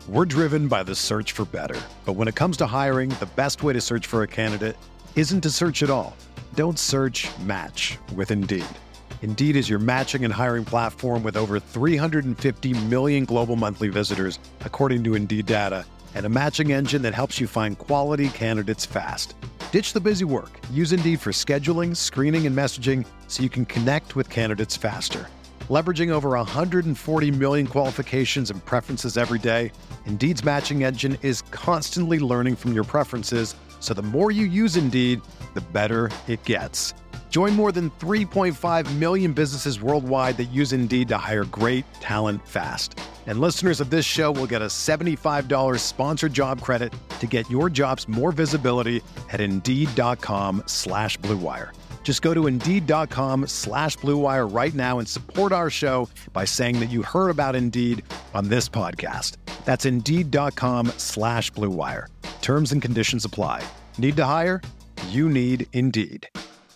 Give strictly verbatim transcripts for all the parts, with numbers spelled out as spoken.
We're driven by the search for better. But when it comes to hiring, the best way to search for a candidate isn't to search at all. Don't search, match with Indeed. Indeed is your matching and hiring platform with over three hundred fifty million global monthly visitors, according to Indeed data, and a matching engine that helps you find quality candidates fast. Ditch the busy work. Use Indeed for scheduling, screening, and messaging so you can connect with candidates faster. Leveraging over one hundred forty million qualifications and preferences every day, Indeed's matching engine is constantly learning from your preferences, so the more you use Indeed, the better it gets. Join more than three point five million businesses worldwide that use Indeed to hire great talent fast. And listeners of this show will get a seventy-five dollars sponsored job credit to get your jobs more visibility at Indeed.com slash Blue Wire. Just go to Indeed.com slash Blue Wire right now and support our show by saying that you heard about Indeed on this podcast. That's Indeed.com slash Blue Wire. Terms and conditions apply. Need to hire? You need Indeed.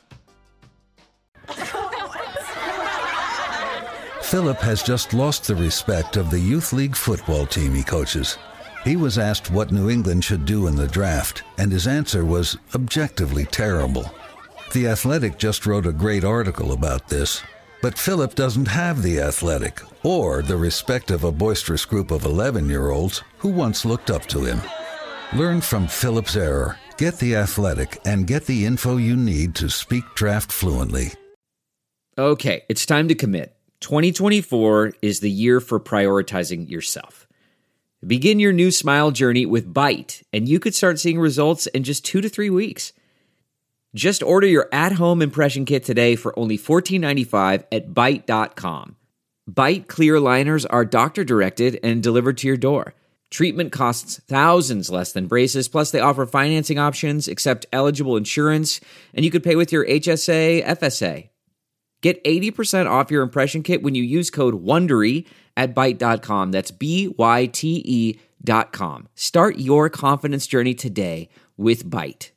Philip has just lost the respect of the youth league football team he coaches. He was asked what New England should do in the draft, and his answer was objectively terrible. The Athletic just wrote a great article about this, but Philip doesn't have The Athletic or the respect of a boisterous group of eleven-year-olds who once looked up to him. Learn from Philip's error, get The Athletic, and get the info you need to speak draft fluently. Okay, it's time to commit. twenty twenty-four is the year for prioritizing yourself. Begin your new smile journey with Byte, and you could start seeing results in just two to three weeks. Just order your at-home impression kit today for only fourteen ninety-five at Byte dot com. Byte clear liners are doctor-directed and delivered to your door. Treatment costs thousands less than braces, plus they offer financing options, accept eligible insurance, and you could pay with your H S A, F S A. Get eighty percent off your impression kit when you use code WONDERY at Byte dot com. That's B Y T E dot com. Start your confidence journey today with Byte.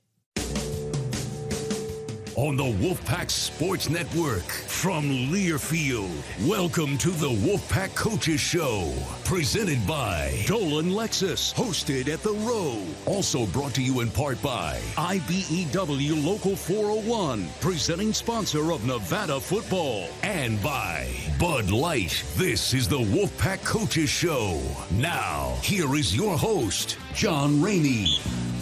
On the Wolfpack Sports Network from Learfield, welcome to the Wolfpack Coaches Show, presented by Dolan Lexus, hosted at The Row. Also brought to you in part by I B E W Local four oh one, presenting sponsor of Nevada football, and by Bud Light. This is the Wolfpack Coaches Show. Now, here is your host, John Rainey.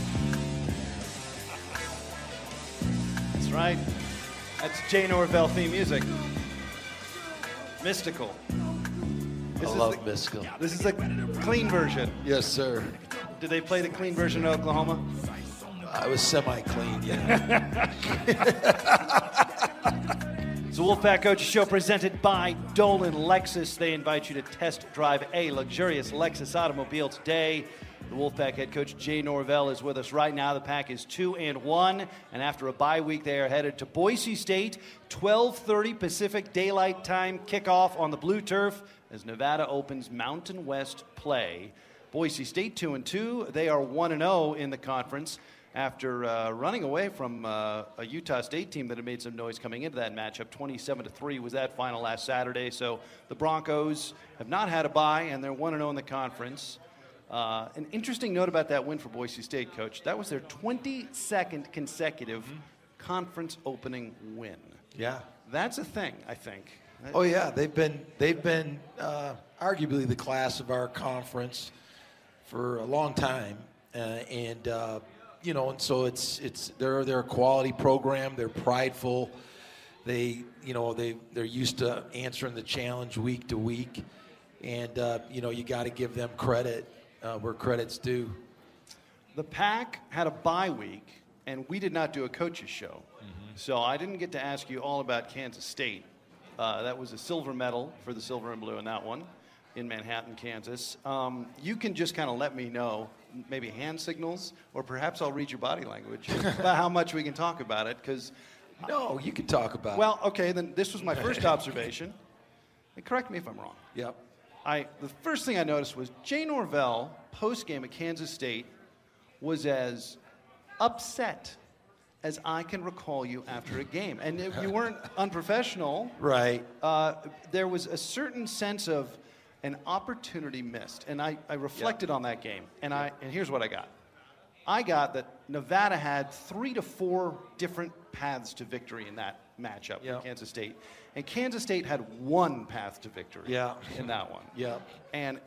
Right? That's Jay Norvell theme music. Mystical. This I is love the, Mystical. This is a clean version. Yes, sir. Did they play the clean version in Oklahoma? I was semi-clean, yeah. It's the Wolfpack Coaches Show presented by Dolan Lexus. They invite you to test drive a luxurious Lexus automobile today. The Wolfpack head coach Jay Norvell is with us right now. The Pack is two and one, and after a bye week, they are headed to Boise State. twelve thirty Pacific Daylight Time kickoff on the blue turf as Nevada opens Mountain West play. Boise State two and two. They are one and zero in the conference after uh, running away from uh, a Utah State team that had made some noise coming into that matchup. twenty-seven to three was that final last Saturday. So the Broncos have not had a bye, and they're one and zero in the conference. Uh, an interesting note about that win for Boise State, Coach. That was their twenty-second consecutive mm-hmm. conference opening win. Yeah, that's a thing, I think. Oh yeah, they've been they've been uh, arguably the class of our conference for a long time, uh, and uh, you know, and so it's it's they're they're a quality program. They're prideful. They you know they they're used to answering the challenge week to week, and uh, you know you got to give them credit. Uh, where credit's due. The Pack had a bye week, and we did not do a coaches show. Mm-hmm. So I didn't get to ask you all about Kansas State. Uh, that was a silver medal for the silver and blue in that one in Manhattan, Kansas. Um, you can just kind of let me know, maybe hand signals, or perhaps I'll read your body language about how much we can talk about it. Because No, you can talk about well, it. Well, okay, then this was my first observation. And correct me if I'm wrong. Yep. I, the first thing I noticed was Jay Norvell, post-game at Kansas State, was as upset as I can recall you after a game. And you weren't unprofessional. Right. Uh, there was a certain sense of an opportunity missed. And I, I reflected yep. on that game, and I and here's what I got. I got that Nevada had three to four different paths to victory in that matchup yep. with Kansas State. And Kansas State had one path to victory yeah. in that one. Yeah. And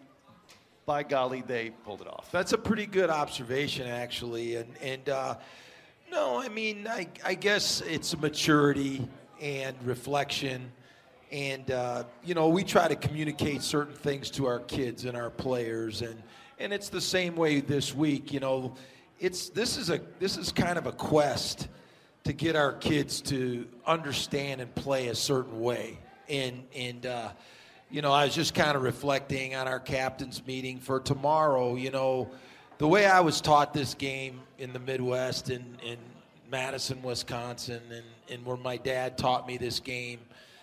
by golly, they pulled it off. That's a pretty good observation, actually. And, and uh, no, I mean, I, I guess it's maturity and reflection. And, uh, you know, we try to communicate certain things to our kids and our players. And, and it's the same way this week. You know, it's this is a this is kind of a quest to get our kids to understand and play a certain way. And, and uh, you know, I was just kind of reflecting on our captain's meeting for tomorrow. You know, the way I was taught this game in the Midwest in, in Madison, Wisconsin, and, and where my dad taught me this game,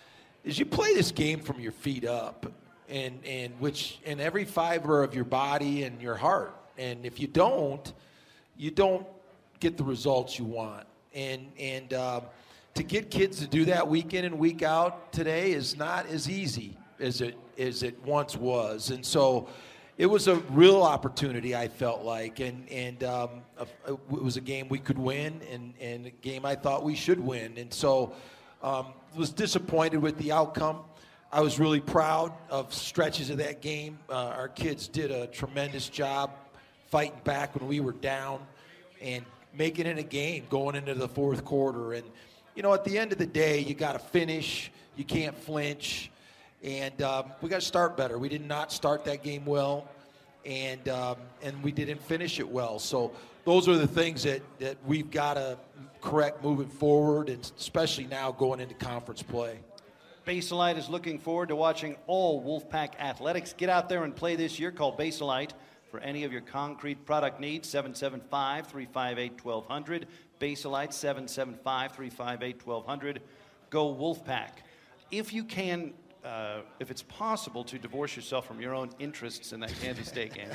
is you play this game from your feet up, and, and which in every fiber of your body and your heart. And if you don't, you don't get the results you want. And and uh, to get kids to do that week in and week out today is not as easy as it as it once was. And so it was a real opportunity, I felt like. And and um, a, it was a game we could win, and, and a game I thought we should win. And so um, was disappointed with the outcome. I was really proud of stretches of that game. Uh, our kids did a tremendous job fighting back when we were down and making it a game going into the fourth quarter. And, you know, at the end of the day, you got to finish. You can't flinch. And um, we got to start better. We did not start that game well, and um, and we didn't finish it well. So those are the things that, that we've got to correct moving forward, and especially now going into conference play. Baselite is looking forward to watching all Wolfpack athletics. Get out there and play this year. Call Baselite for any of your concrete product needs, seven seven five, three five eight, one two zero zero. Baselite, seven seven five, three five eight, one two zero zero. Go Wolfpack. If you can, uh, if it's possible to divorce yourself from your own interests in that Kansas State game,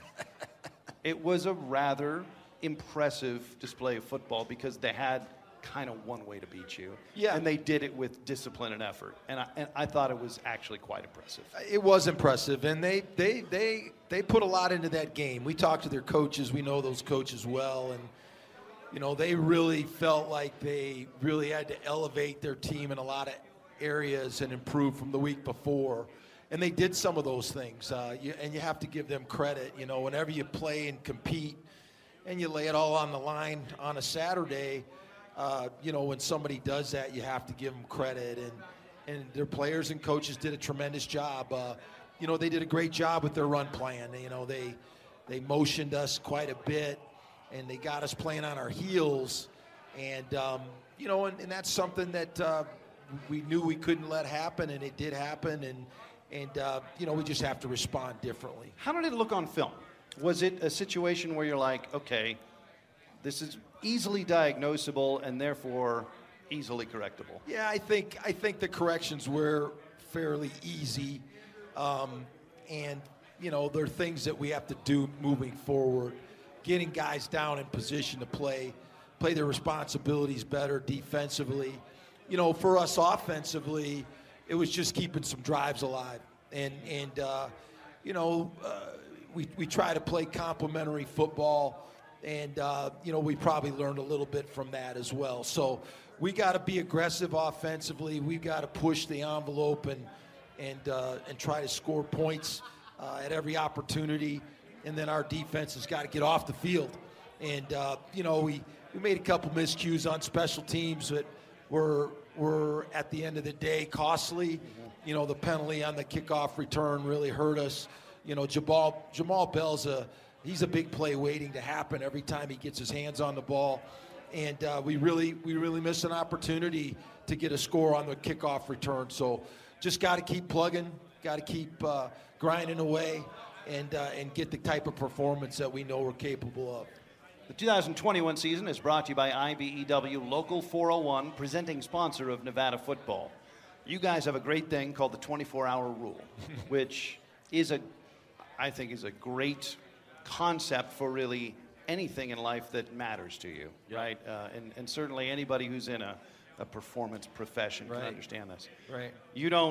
it was a rather impressive display of football because they had kind of one way to beat you. Yeah. And they did it with discipline and effort. And I, and I thought it was actually quite impressive. It was impressive. And they, they, they, they put a lot into that game. We talked to their coaches. We know those coaches well. And, you know, they really felt like they really had to elevate their team in a lot of areas and improve from the week before. And they did some of those things. Uh, you, and you have to give them credit. You know, whenever you play and compete and you lay it all on the line on a Saturday, Uh, you know, when somebody does that, you have to give them credit. And, and their players and coaches did a tremendous job. Uh, you know, they did a great job with their run plan. You know, they they motioned us quite a bit, and they got us playing on our heels. And, um, you know, and, and that's something that uh, we knew we couldn't let happen, and it did happen. And, and uh, you know, we just have to respond differently. How did it look on film? Was it a situation where you're like, okay, this is easily diagnosable and therefore easily correctable? Yeah, I think I think the corrections were fairly easy, um, and you know there are things that we have to do moving forward, getting guys down in position to play, play their responsibilities better defensively. You know, for us offensively, it was just keeping some drives alive, and and uh, you know uh, we we try to play complementary football. And, uh, you know, we probably learned a little bit from that as well. So we got to be aggressive offensively. We've got to push the envelope and and uh, and try to score points uh, at every opportunity. And then our defense has got to get off the field. And, uh, you know, we, we made a couple miscues on special teams that were, were, at the end of the day, costly. Mm-hmm. You know, the penalty on the kickoff return really hurt us. You know, Jamal, Jamal Bell's a – he's a big play waiting to happen every time he gets his hands on the ball. And uh, we really we really missed an opportunity to get a score on the kickoff return. So just got to keep plugging, got to keep uh, grinding away, and, uh, and get the type of performance that we know we're capable of. The two thousand twenty-one season is brought to you by I B E W Local four oh one, presenting sponsor of Nevada football. You guys have a great thing called the twenty-four hour rule, which is a, I think is a great concept for really anything in life that matters to you, yeah. right? Uh, and, and certainly anybody who's in a, a performance profession right. can understand this. Right. You don't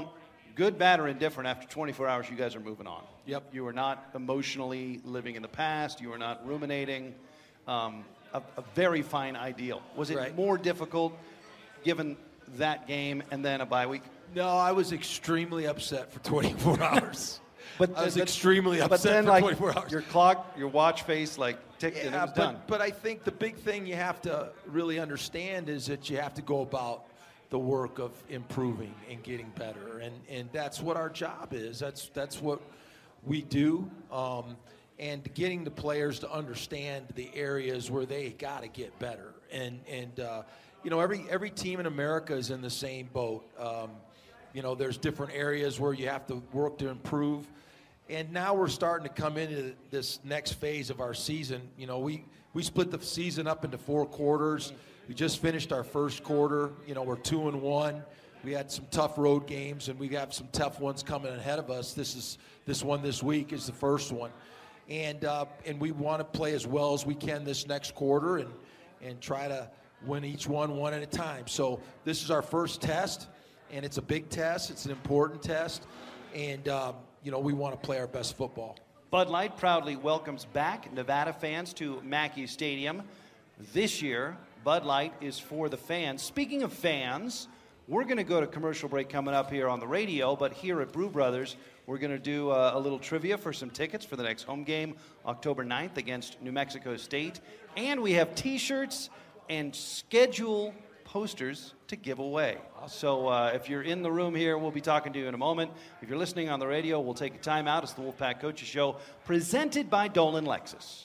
good, bad, or indifferent, after twenty-four hours, you guys are moving on. Yep. You are not emotionally living in the past. You are not ruminating. Um, a, a very fine ideal. Was it Right. more difficult given that game and then a bye week? No, I was extremely upset for twenty-four hours. But I was but, extremely upset but then, for like, twenty-four hours. Your clock, your watch face, like, ticked and it Yeah, was but, done. but I think the big thing you have to really understand is that you have to go about the work of improving and getting better, and and that's what our job is. That's that's what we do, um, and getting the players to understand the areas where they got to get better, and and uh, you know every every team in America is in the same boat. Um, you know, there's different areas where you have to work to improve. And now we're starting to come into this next phase of our season. You know, we, we split the season up into four quarters. We just finished our first quarter. You know, we're two and one. We had some tough road games, and we have some tough ones coming ahead of us. This is this one this week is the first one, and uh, and we want to play as well as we can this next quarter, and and try to win each one one at a time. So this is our first test, and it's a big test. It's an important test, and. Um, You know, we want to play our best football. Bud Light proudly welcomes back Nevada fans to Mackey Stadium. This year, Bud Light is for the fans. Speaking of fans, we're going to go to commercial break coming up here on the radio, but here at Brew Brothers, we're going to do a, a little trivia for some tickets for the next home game, October ninth against New Mexico State. And we have T-shirts and schedule posters to give away. So uh, if you're in the room here, we'll be talking to you in a moment. If you're listening on the radio, we'll take a time out. It's the Wolfpack Coaches Show, presented by Dolan Lexus.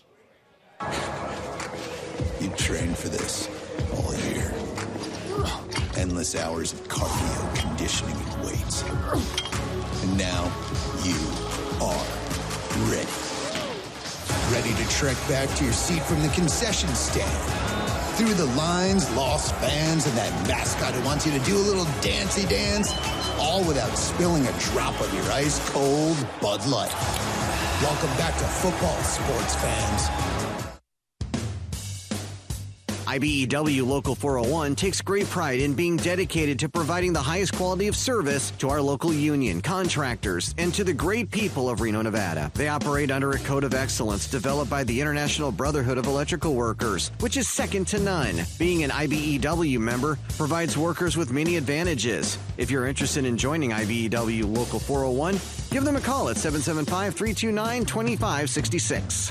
You trained for this all year. Endless hours of cardio, conditioning, and weights. And now you are ready. Ready to trek back to your seat from the concession stand. Through the lines, lost fans, and that mascot who wants you to do a little dancey dance, all without spilling a drop of your ice-cold Bud Light. Welcome back to football, sports fans. I B E W Local four oh one takes great pride in being dedicated to providing the highest quality of service to our local union, contractors, and to the great people of Reno, Nevada. They operate under a code of excellence developed by the International Brotherhood of Electrical Workers, which is second to none. Being an I B E W member provides workers with many advantages. If you're interested in joining I B E W Local four oh one, give them a call at seven seven five, three two nine, two five six six.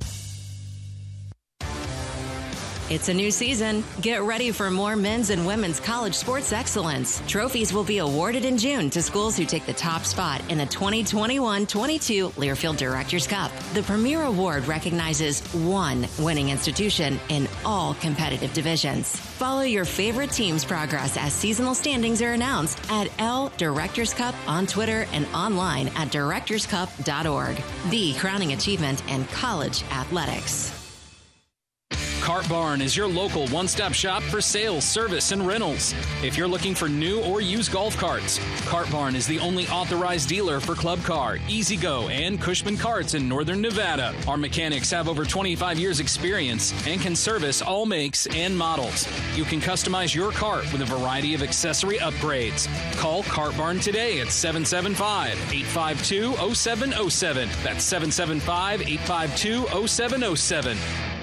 It's a new season. Get ready for more men's and women's college sports excellence. Trophies will be awarded in June to schools who take the top spot in the twenty twenty-one twenty-two Learfield Directors Cup. The premier award recognizes one winning institution in all competitive divisions. Follow your favorite team's progress as seasonal standings are announced at L Directors Cup on Twitter and online at directors cup dot org. The crowning achievement in college athletics. Cart Barn is your local one-stop shop for sales, service, and rentals. If you're looking for new or used golf carts, Cart Barn is the only authorized dealer for Club Car, Easy Go, and Cushman carts in northern Nevada. Our mechanics have over twenty-five years experience and can service all makes and models. You can customize your cart with a variety of accessory upgrades. Call Cart Barn today at seven seven five, eight five two, oh seven oh seven. That's seven seven five, eight five two, oh seven oh seven.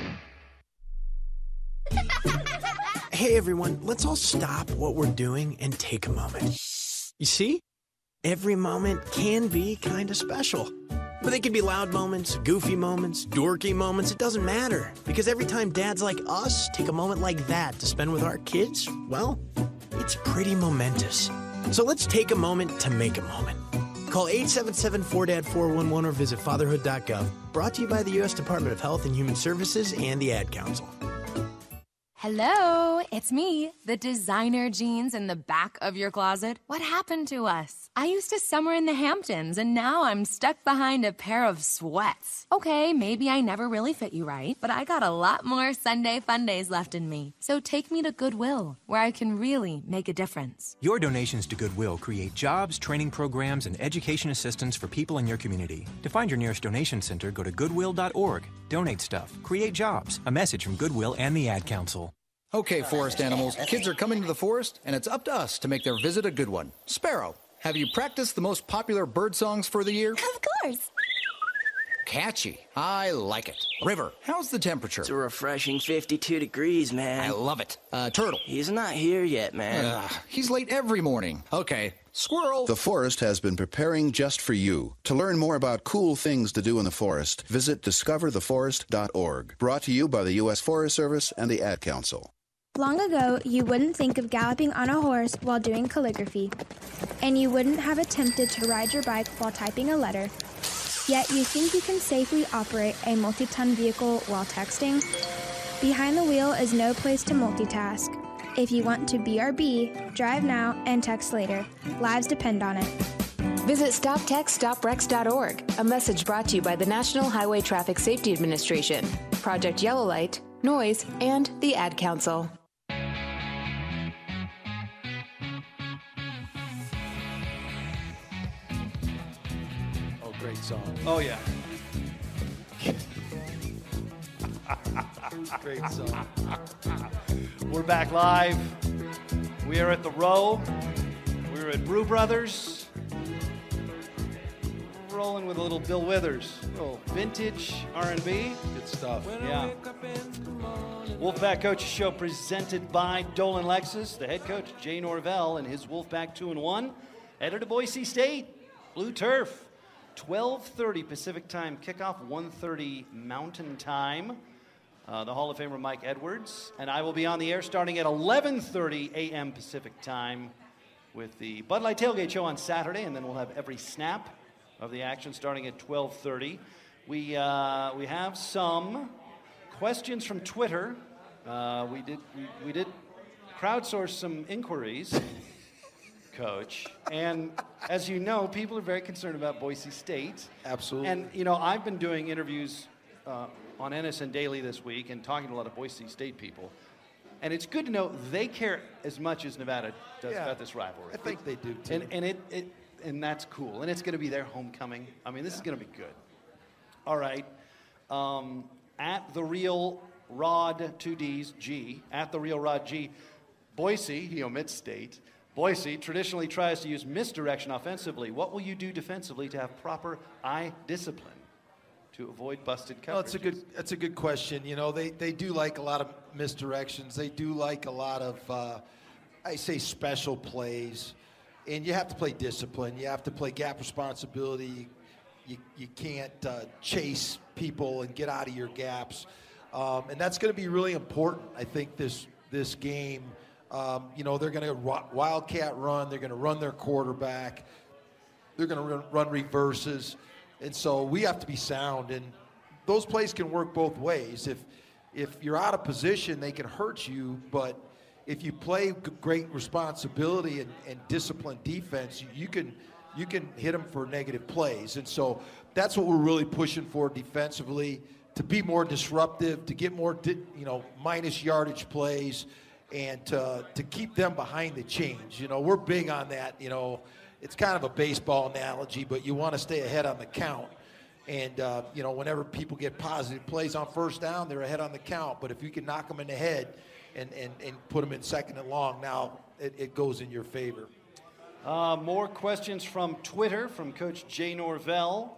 Hey everyone, let's all stop what we're doing and take a moment. You see? Every moment can be kind of special. But they can be loud moments, goofy moments, dorky moments, it doesn't matter. Because every time dads like us take a moment like that to spend with our kids, well, it's pretty momentous. So let's take a moment to make a moment. Call eight seven seven, four D A D, four one one or visit fatherhood dot gov. Brought to you by the U S Department of Health and Human Services and the Ad Council. Hello, it's me, the designer jeans in the back of your closet. What happened to us? I used to summer in the Hamptons, and now I'm stuck behind a pair of sweats. Okay, maybe I never really fit you right, but I got a lot more Sunday fun days left in me. So take me to Goodwill, where I can really make a difference. Your donations to Goodwill create jobs, training programs, and education assistance for people in your community. To find your nearest donation center, go to goodwill dot org. Donate stuff. Create jobs. A message from Goodwill and the Ad Council. Okay, forest animals, kids are coming to the forest, and it's up to us to make their visit a good one. Sparrow, Have you practiced the most popular bird songs for the year? Of course. Catchy. I like it. River, how's the temperature? It's a refreshing fifty-two degrees, man. I love it. Uh, Turtle. He's not here yet, man. Uh, he's late every morning. Okay. Squirrel. The Forest has been preparing just for you. To learn more about cool things to do in the forest, visit discover the forest dot org. Brought to you by the U S Forest Service and the Ad Council. Long ago, you wouldn't think of galloping on a horse while doing calligraphy. And you wouldn't have attempted to ride your bike while typing a letter. Yet you think you can safely operate a multi-ton vehicle while texting? Behind the wheel is no place to multitask. If you want to B R B, drive now and text later. Lives depend on it. Visit stop text stop wrecks dot org, a message brought to you by the National Highway Traffic Safety Administration, Project Yellow Light, Noise, and the Ad Council. Great song. Oh, yeah. Great song. We're back live. We are at the Row. We're at Brew Brothers. We're rolling with a little Bill Withers. A little vintage R and B. Good stuff. Yeah. Wolfpack Coaches Show presented by Dolan Lexus. The head coach, Jay Norvell, and his Wolfpack two and one. Headed to Boise State. Blue Turf. twelve thirty Pacific Time kickoff, one thirty Mountain Time. Uh, the Hall of Famer Mike Edwards. And I will be on the air starting at eleven thirty a.m. Pacific Time with the Bud Light Tailgate Show on Saturday, and then we'll have every snap of the action starting at twelve thirty. We, uh, we have some questions from Twitter. Uh, we, did, we, we did crowdsource some inquiries. Coach. And as you know, people are very concerned about Boise State. Absolutely. And, you know, I've been doing interviews uh, on N S N Daily this week and talking to a lot of Boise State people. And it's good to know they care as much as Nevada does Yeah, about this rivalry. I think they do, too. And, and, it, it, and that's cool. And it's going to be their homecoming. I mean, this yeah. is going to be good. All right. Um, at the Real Rod, two D's, G, at the Real Rod G, Boise, he omits State, Boise traditionally tries to use misdirection offensively. What will you do defensively to have proper eye discipline to avoid busted coverage? No, it's a good. That's a good question. You know, they, they do like a lot of misdirections. They do like a lot of, uh, I say, special plays. And you have to play discipline. You have to play gap responsibility. You you can't uh, chase people and get out of your gaps. Um, and that's going to be really important, I think, this this game. Um, you know, they're going to wildcat run. They're going to run their quarterback. They're going to run, run reverses. And so we have to be sound. And those plays can work both ways. If if you're out of position, they can hurt you. But if you play g- great responsibility and, and disciplined defense, you, you can you can hit them for negative plays. And so that's what we're really pushing for defensively, to be more disruptive, to get more di- you know minus yardage plays, and to, to keep them behind the chains. You know, we're big on that. You know, it's kind of a baseball analogy, but you want to stay ahead on the count. And, uh, you know, whenever people get positive plays on first down, they're ahead on the count. But if you can knock them in the head and, and, and put them in second and long, now it, it goes in your favor. Uh, more questions from Twitter from Coach Jay Norvell,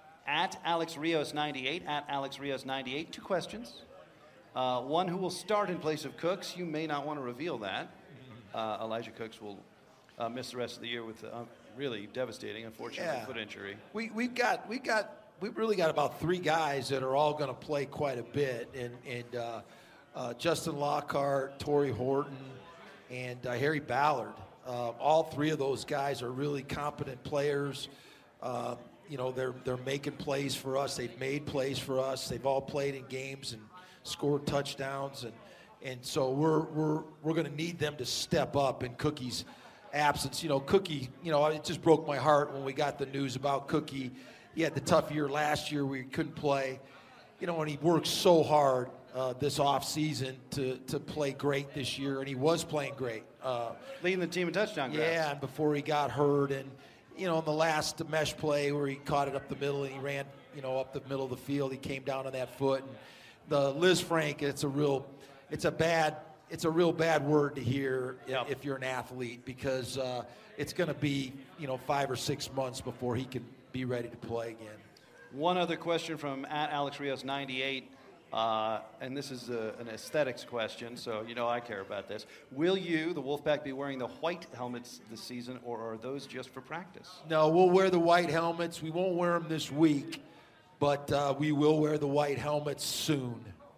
at Alex Rios ninety-eight, at Alex Rios ninety-eight. Two questions. Uh, one, who will start in place of Cooks? You may not want to reveal that. Uh, Elijah Cooks will uh, miss the rest of the year with a really devastating, unfortunately, Yeah. foot injury. We we've got we got we've really got about three guys that are all going to play quite a bit, and and uh, uh, Justin Lockhart, Torrey Horton, and uh, Harry Ballard. Uh, all three of those guys are really competent players. Uh, you know, they're they're making plays for us. They've made plays for us. They've all played in games and scored touchdowns, and and so we're we're we're going to need them to step up in Cookie's absence. You know, Cookie, you know, it just broke my heart when we got the news about Cookie. He had the tough year last year where he couldn't play. You know, and he worked so hard uh, this offseason to to play great this year, and he was playing great. Uh, Leading the team in touchdown grabs. Yeah, and before he got hurt, and, you know, in the last mesh play where he caught it up the middle and he ran, you know, up the middle of the field, he came down on that foot. And the Liz Frank, it's a real, it's a bad it's a real bad word to hear Yep. if you're an athlete, because uh, it's going to be, you know, five or six months before he can be ready to play again. One other question from at Alex Rios ninety-eight, uh, and this is a, an aesthetics question, so you know I care about this. Will you, the Wolfpack, be wearing the white helmets this season, or are those just for practice? No, we'll wear the white helmets. We won't wear them this week, but uh, we will wear the white helmets soon.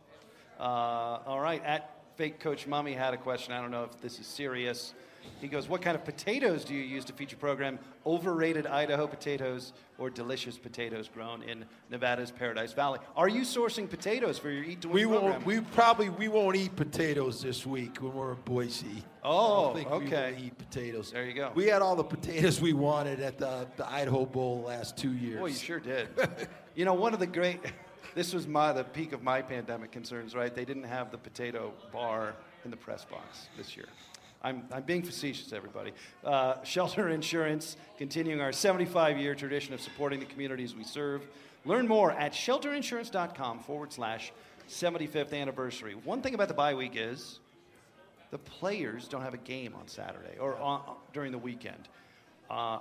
Uh, all right, at Fake Coach Mummy had a question. I don't know if this is serious. He goes, what kind of potatoes do you use to feed your program? Overrated Idaho potatoes or delicious potatoes grown in Nevada's Paradise Valley? Are you sourcing potatoes for your Eat to Win We program? won't. We probably we won't eat potatoes this week when we're in Boise. Oh, I don't think okay. We will eat potatoes. There you go. We had all the potatoes we wanted at the the Idaho Bowl the last two years. Boy, you sure did. You know, one of the great, this was my the peak of my pandemic concerns, right? They didn't have the potato bar in the press box this year. I'm, I'm being facetious, everybody. Uh, Shelter Insurance, continuing our seventy-five-year tradition of supporting the communities we serve. Learn more at shelterinsurance.com forward slash 75th anniversary. One thing about the bye week is the players don't have a game on Saturday or on, during the weekend. Uh,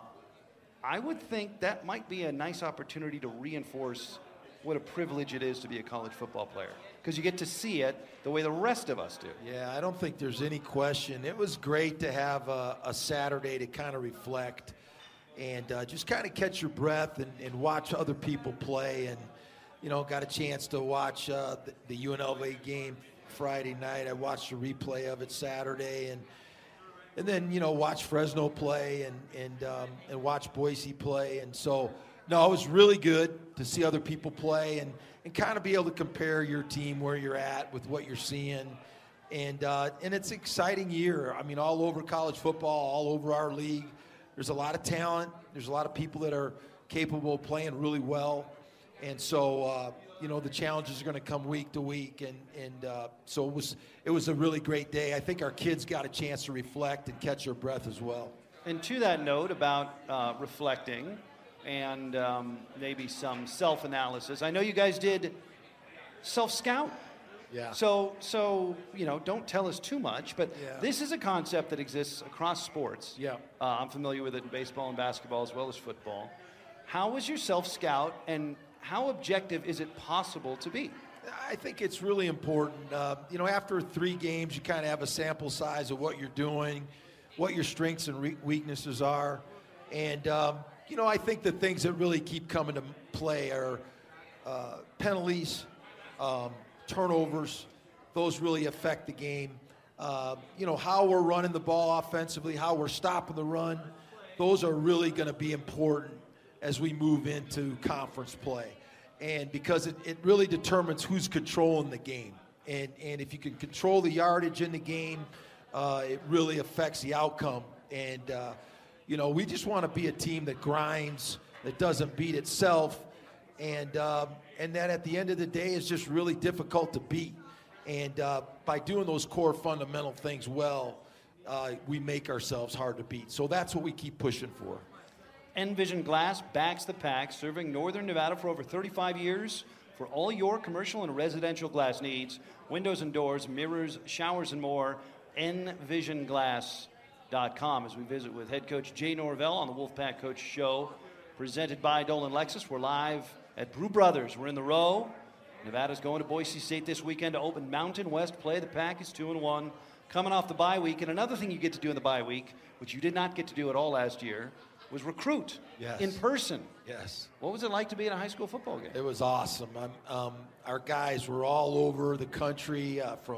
I would think that might be a nice opportunity to reinforce what a privilege it is to be a college football player, because you get to see it the way the rest of us do. Yeah, I don't think there's any question. It was great to have a, a Saturday to kind of reflect and uh, just kind of catch your breath and, and watch other people play. And, you know, got a chance to watch uh, the, the U N L V game Friday night. I watched a replay of it Saturday, and and then, you know, watch Fresno play and, and, um, and watch Boise play. And so, no, it was really good to see other people play and, and kind of be able to compare your team where you're at with what you're seeing. And uh, and it's an exciting year. I mean, all over college football, all over our league. There's a lot of talent. There's a lot of people that are capable of playing really well. And so, uh, you know, the challenges are going to come week to week. And, and uh, so it was, it was a really great day. I think our kids got a chance to reflect and catch their breath as well. And to that note about uh, reflecting and um, maybe some self-analysis, I know you guys did self-scout. Yeah. So, so you know, don't tell us too much, but Yeah. this is a concept that exists across sports. Yeah. Uh, I'm familiar with it in baseball and basketball as well as football. How was your self-scout, and how objective is it possible to be? I think it's really important. Uh, you know, after three games, you kind of have a sample size of what you're doing, what your strengths and re- weaknesses are. And, um, you know, I think the things that really keep coming to play are uh, penalties, um, turnovers. Those really affect the game. Uh, you know, how we're running the ball offensively, how we're stopping the run. Those are really going to be important as we move into conference play. And because it, it really determines who's controlling the game. And, and if you can control the yardage in the game, uh, it really affects the outcome. And, uh, you know, we just want to be a team that grinds, that doesn't beat itself, and um, and that at the end of the day is just really difficult to beat. And uh, by doing those core fundamental things well, uh, we make ourselves hard to beat. So that's what we keep pushing for. Envision Glass backs the pack, serving Northern Nevada for over thirty-five years for all your commercial and residential glass needs, windows and doors, mirrors, showers, and more. envision glass dot com as we visit with head coach Jay Norvell on the Wolfpack Coach Show, presented by Dolan Lexus. We're live at Brew Brothers. We're in the row. Nevada's going to Boise State this weekend to open Mountain West play. The Pack is two and one, coming off the bye week. And another thing you get to do in the bye week, which you did not get to do at all last year, was recruit Yes. in person. Yes. What was it like to be at a high school football game? It was awesome. I'm, um, our guys were all over the country, uh, from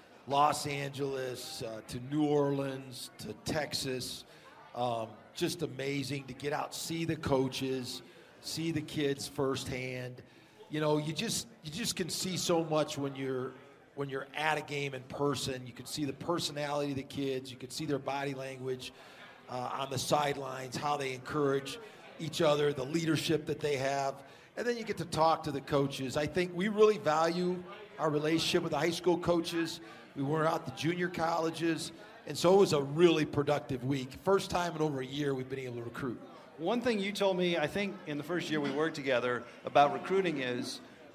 Los Angeles uh, to New Orleans to Texas. Um, just amazing to get out, see the coaches, see the kids firsthand. You know, you just you just can see so much when you're when you're at a game in person. You can see the personality of the kids. You can see their body language uh, on the sidelines, how they encourage each other, the leadership that they have. And then you get to talk to the coaches. I think we really value our relationship with the high school coaches. We were out the junior colleges. And so it was a really productive week. First time in over a year we've been able to recruit. One thing you told me, I think, in the first year we worked together about recruiting is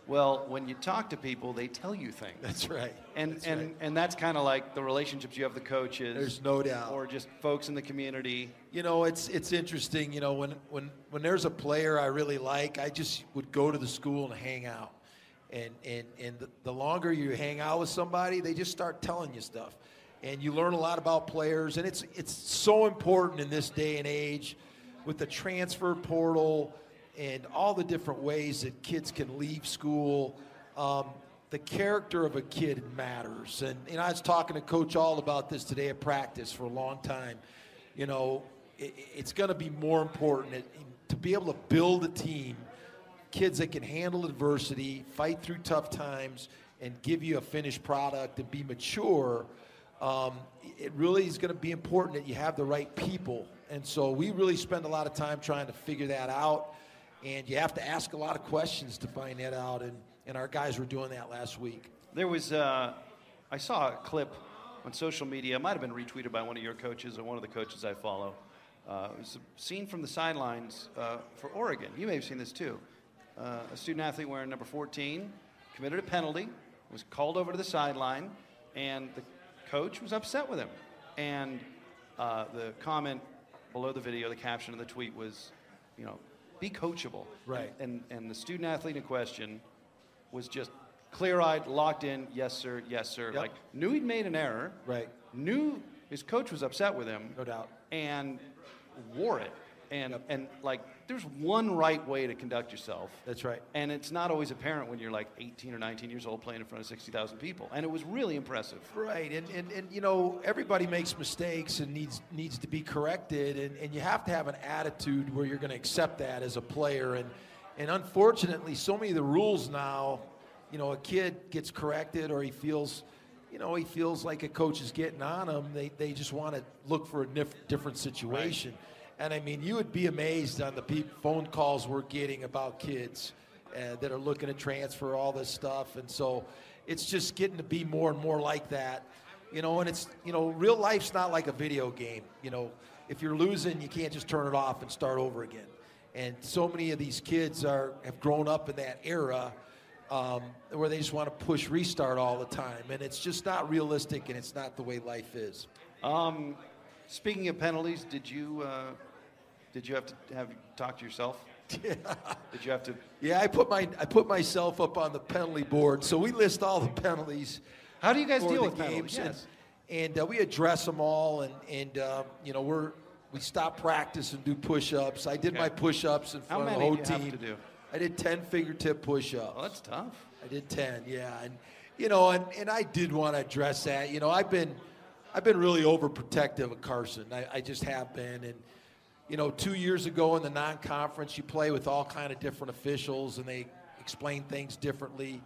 Well, when you talk to people, they tell you things. That's right. And That's and right. and that's kind of like the relationships you have with the coaches. There's no doubt. Or just folks in the community. You know, it's it's interesting. You know, when when when there's a player I really like, I just would go to the school and hang out. And and and the, the longer you hang out with somebody, they just start telling you stuff, and you learn a lot about players. And it's it's so important in this day and age, with the transfer portal and all the different ways that kids can leave school. Um, the character of a kid matters. And, and I was talking to Coach Auld about this today at practice for a long time. You know, it, it's going to be more important it, to be able to build a team, kids that can handle adversity, fight through tough times, and give you a finished product and be mature. Um, it really is going to be important that you have the right people. And so we really spend a lot of time trying to figure that out. And you have to ask a lot of questions to find that out, and, and our guys were doing that last week. There was, uh, I saw a clip on social media. It might have been retweeted by one of your coaches or one of the coaches I follow. Uh, it was a scene from the sidelines uh, for Oregon. You may have seen this too. Uh, a student athlete wearing number fourteen committed a penalty, was called over to the sideline, and the coach was upset with him. And uh, the comment below the video, the caption of the tweet was, you know, be coachable. Right. And, and and the student athlete in question was just clear-eyed, locked in, yes, sir, yes, sir. Yep. Like, knew he'd made an error. Right. Knew his coach was upset with him. No doubt. And wore it. And, yep. and like, there's one right way to conduct yourself. That's right. And it's not always apparent when you're like eighteen or nineteen years old playing in front of sixty thousand people. And it was really impressive. Right. And, and, and you know, everybody makes mistakes and needs needs to be corrected. And, and you have to have an attitude where you're going to accept that as a player. And, and unfortunately, so many of the rules now, you know, a kid gets corrected or he feels, you know, he feels like a coach is getting on him. They, they just want to look for a diff- different situation. Right. And, I mean, you would be amazed on the pe- phone calls we're getting about kids uh, that are looking to transfer, all this stuff. And so it's just getting to be more and more like that. You know, and it's, you know, real life's not like a video game. You know, if you're losing, you can't just turn it off and start over again. And so many of these kids are have grown up in that era um, where they just want to push restart all the time. And it's just not realistic, and it's not the way life is. Um, speaking of penalties, did you... Uh Did you have to have talk to yourself? Yeah. Did you have to? Yeah, I put my I put myself up on the penalty board, so we list all the penalties. How do you guys for deal the with games, penalties? Yes. And, and uh, we address them all, and and uh, you know we're we stop practice and do push-ups. I did Okay. my push-ups in How front of the many whole do you team. have to do? I did ten fingertip push-ups. Well, that's tough. I did ten, yeah, and you know, and, and I did want to address that. You know, I've been I've been really overprotective of Carson. I, I just have been, and. You know, two years ago in the non-conference, you play with all kind of different officials, and they explain things differently.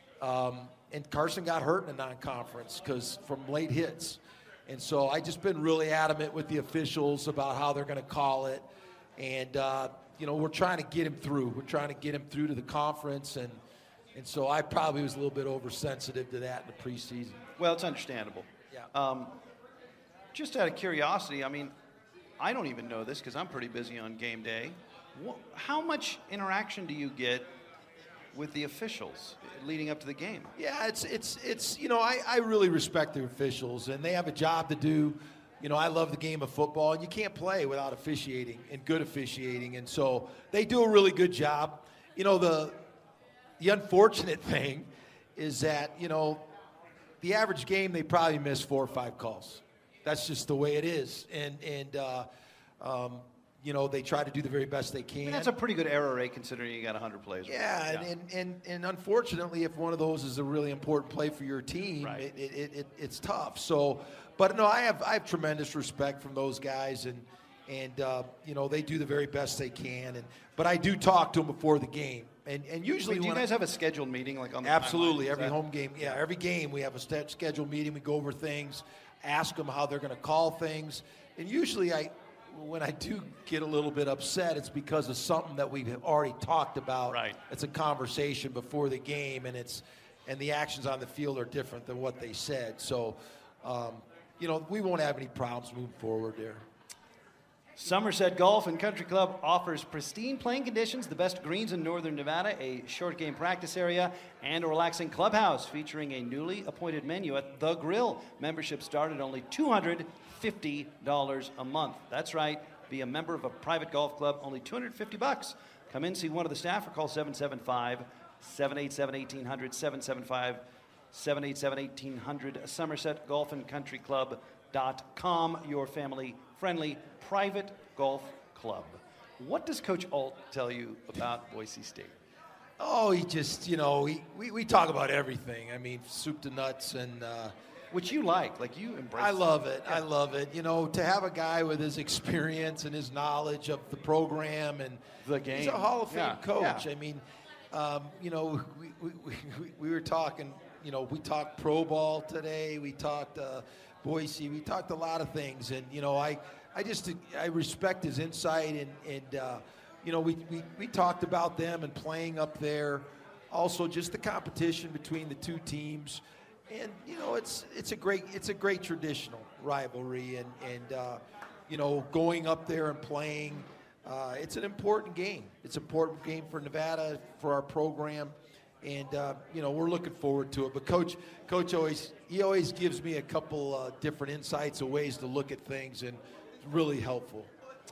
Um, and Carson got hurt in the non-conference because from late hits. And so I just been really adamant with the officials about how they're going to call it. And, uh, you know, we're trying to get him through. We're trying to get him through to the conference. And, and so I probably was a little bit oversensitive to that in the preseason. Well, it's understandable. Yeah. Um, just out of curiosity, I mean, I don't even know this because I'm pretty busy on game day. What, how much interaction do you get with the officials leading up to the game? Yeah, it's it's it's you know I, I really respect the officials, and they have a job to do. You know, I love the game of football, and you can't play without officiating and good officiating, and so they do a really good job. You know, the the unfortunate thing is that you know the average game they probably miss four or five calls. That's just the way it is, and and uh, um, you know they try to do the very best they can. I mean, that's a pretty good error rate considering you got one hundred plays. Yeah, yeah. And, and, and and unfortunately, if one of those is a really important play for your team, Right. it, it, it it's tough. So, but no, I have I have tremendous respect from those guys, and and uh, you know they do the very best they can. And but I do talk to them before the game, and and usually Wait, do you when guys I, have a scheduled meeting like on the absolutely timeline? Is every that- home game, yeah, every game we have a st- scheduled meeting. We go over things, ask them how they're going to call things, and usually I. When I do get a little bit upset, it's because of something that we've already talked about. Right. It's a conversation before the game, and it's and the actions on the field are different than what they said. So, um, you know, we won't have any problems moving forward there. Somerset Golf and Country Club offers pristine playing conditions, the best greens in northern Nevada, a short game practice area, and a relaxing clubhouse featuring a newly appointed menu at The Grill. Membership start at only two hundred fifty dollars a month. That's right, be a member of a private golf club, only two hundred fifty bucks. Come in, see one of the staff, or call seven seven five, seven eight seven, one eight hundred, seven seven five, seven eight seven, one eight hundred, Somerset Golf and Country Club dot com, your family-friendly private golf club. What does Coach Alt tell you about Boise State? Oh, he just, you know, he, we, we talk about everything. I mean, soup to nuts and... Uh, Which you like, like you embrace. I love it. Yeah. I love it. You know, to have a guy with his experience and his knowledge of the program and the game. He's a Hall of Fame yeah. coach. Yeah. I mean, um, you know, we, we, we, we were talking, you know, we talked pro ball today. We talked uh, Boise. We talked a lot of things. And, you know, I, I just, I respect his insight. And, and uh, you know, we, we, we talked about them and playing up there. Also, just the competition between the two teams. And you know, it's it's a great it's a great traditional rivalry, and and uh, you know, going up there and playing, uh, it's an important game. It's an important game for Nevada, for our program, and uh, you know, we're looking forward to it. But coach coach always he always gives me a couple uh, different insights of ways to look at things, and it's really helpful.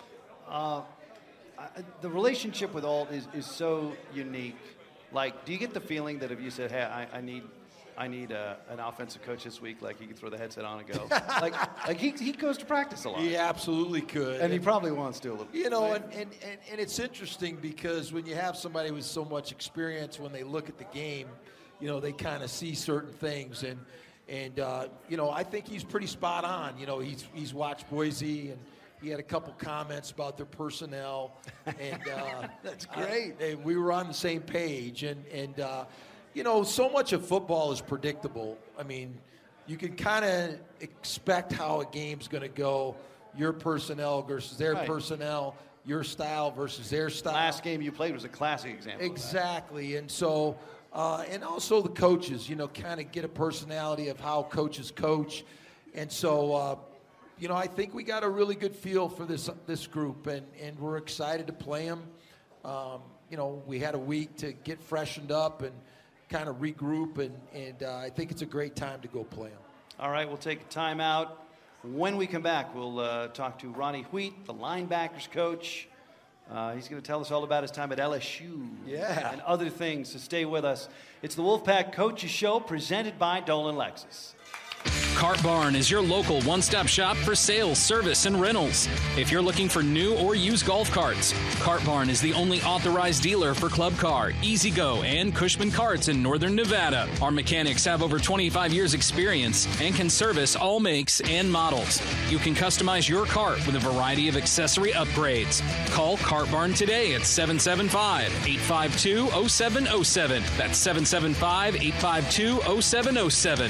Uh, I, the relationship with Alt is is so unique. Like, do you get the feeling that if you said, "Hey, I, I need." I need a, an offensive coach this week, like he could throw the headset on and go. like like he, he goes to practice a lot. He absolutely could. And he probably wants to a little bit. You know, and, and, and, and it's interesting because when you have somebody with so much experience, when they look at the game, you know, they kind of see certain things. And, and uh, you know, I think he's pretty spot on. You know, he's, he's watched Boise, and he had a couple comments about their personnel. And uh, That's great. I, and we were on the same page. And, and uh, you know, so much of football is predictable. I mean, you can kind of expect how a game's going to go, your personnel versus their right. personnel, your style versus their style. Last game you played was a classic example. Exactly. And so, uh, and also the coaches, you know, kind of get a personality of how coaches coach. And so, uh, you know, I think we got a really good feel for this this group, and, and we're excited to play them. Um, you know, we had a week to get freshened up and kind of regroup, and, and uh, I think it's a great time to go play them. All right, we'll take a time out. When we come back, we'll uh, talk to Ronnie Wheat, the linebackers coach. Uh, he's going to tell us all about his time at L S U yeah. and other things, so stay with us. It's the Wolfpack Coaches Show presented by Dolan Lexus. Cart Barn is your local one-stop shop for sales, service, and rentals. If you're looking for new or used golf carts, Cart Barn is the only authorized dealer for Club Car, Easy Go, and Cushman carts in northern Nevada. Our mechanics have over twenty-five years experience and can service all makes and models. You can customize your cart with a variety of accessory upgrades. Call Cart Barn today at seven seven five, eight five two, oh seven oh seven. That's seven seven five, eight five two, oh seven oh seven.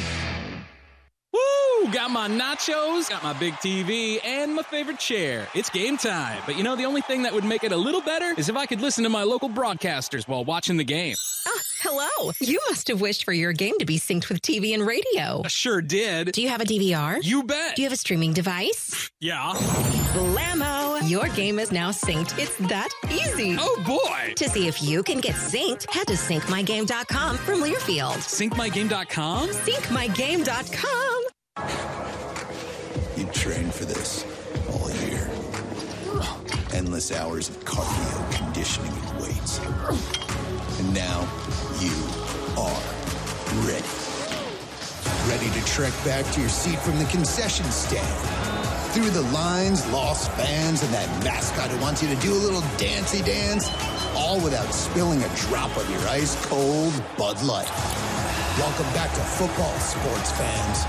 Woo! Got my nachos, got my big T V, and my favorite chair. It's game time. But you know, the only thing that would make it a little better is if I could listen to my local broadcasters while watching the game. Oh, hello. You must have wished for your game to be synced with T V and radio. I sure did. Do you have a D V R? You bet. Do you have a streaming device? Yeah. Blammo! Your game is now synced. It's that easy. Oh, boy. To see if you can get synced, head to sync my game dot com from Learfield. sync my game dot com? sync my game dot com. You trained for this all year. Endless hours of cardio, conditioning, and weights. And now you are ready. Ready to trek back to your seat from the concession stand. Through the lines, lost fans, and that mascot who wants you to do a little dancey dance. All without spilling a drop of your ice-cold Bud Light. Welcome back to football, sports fans.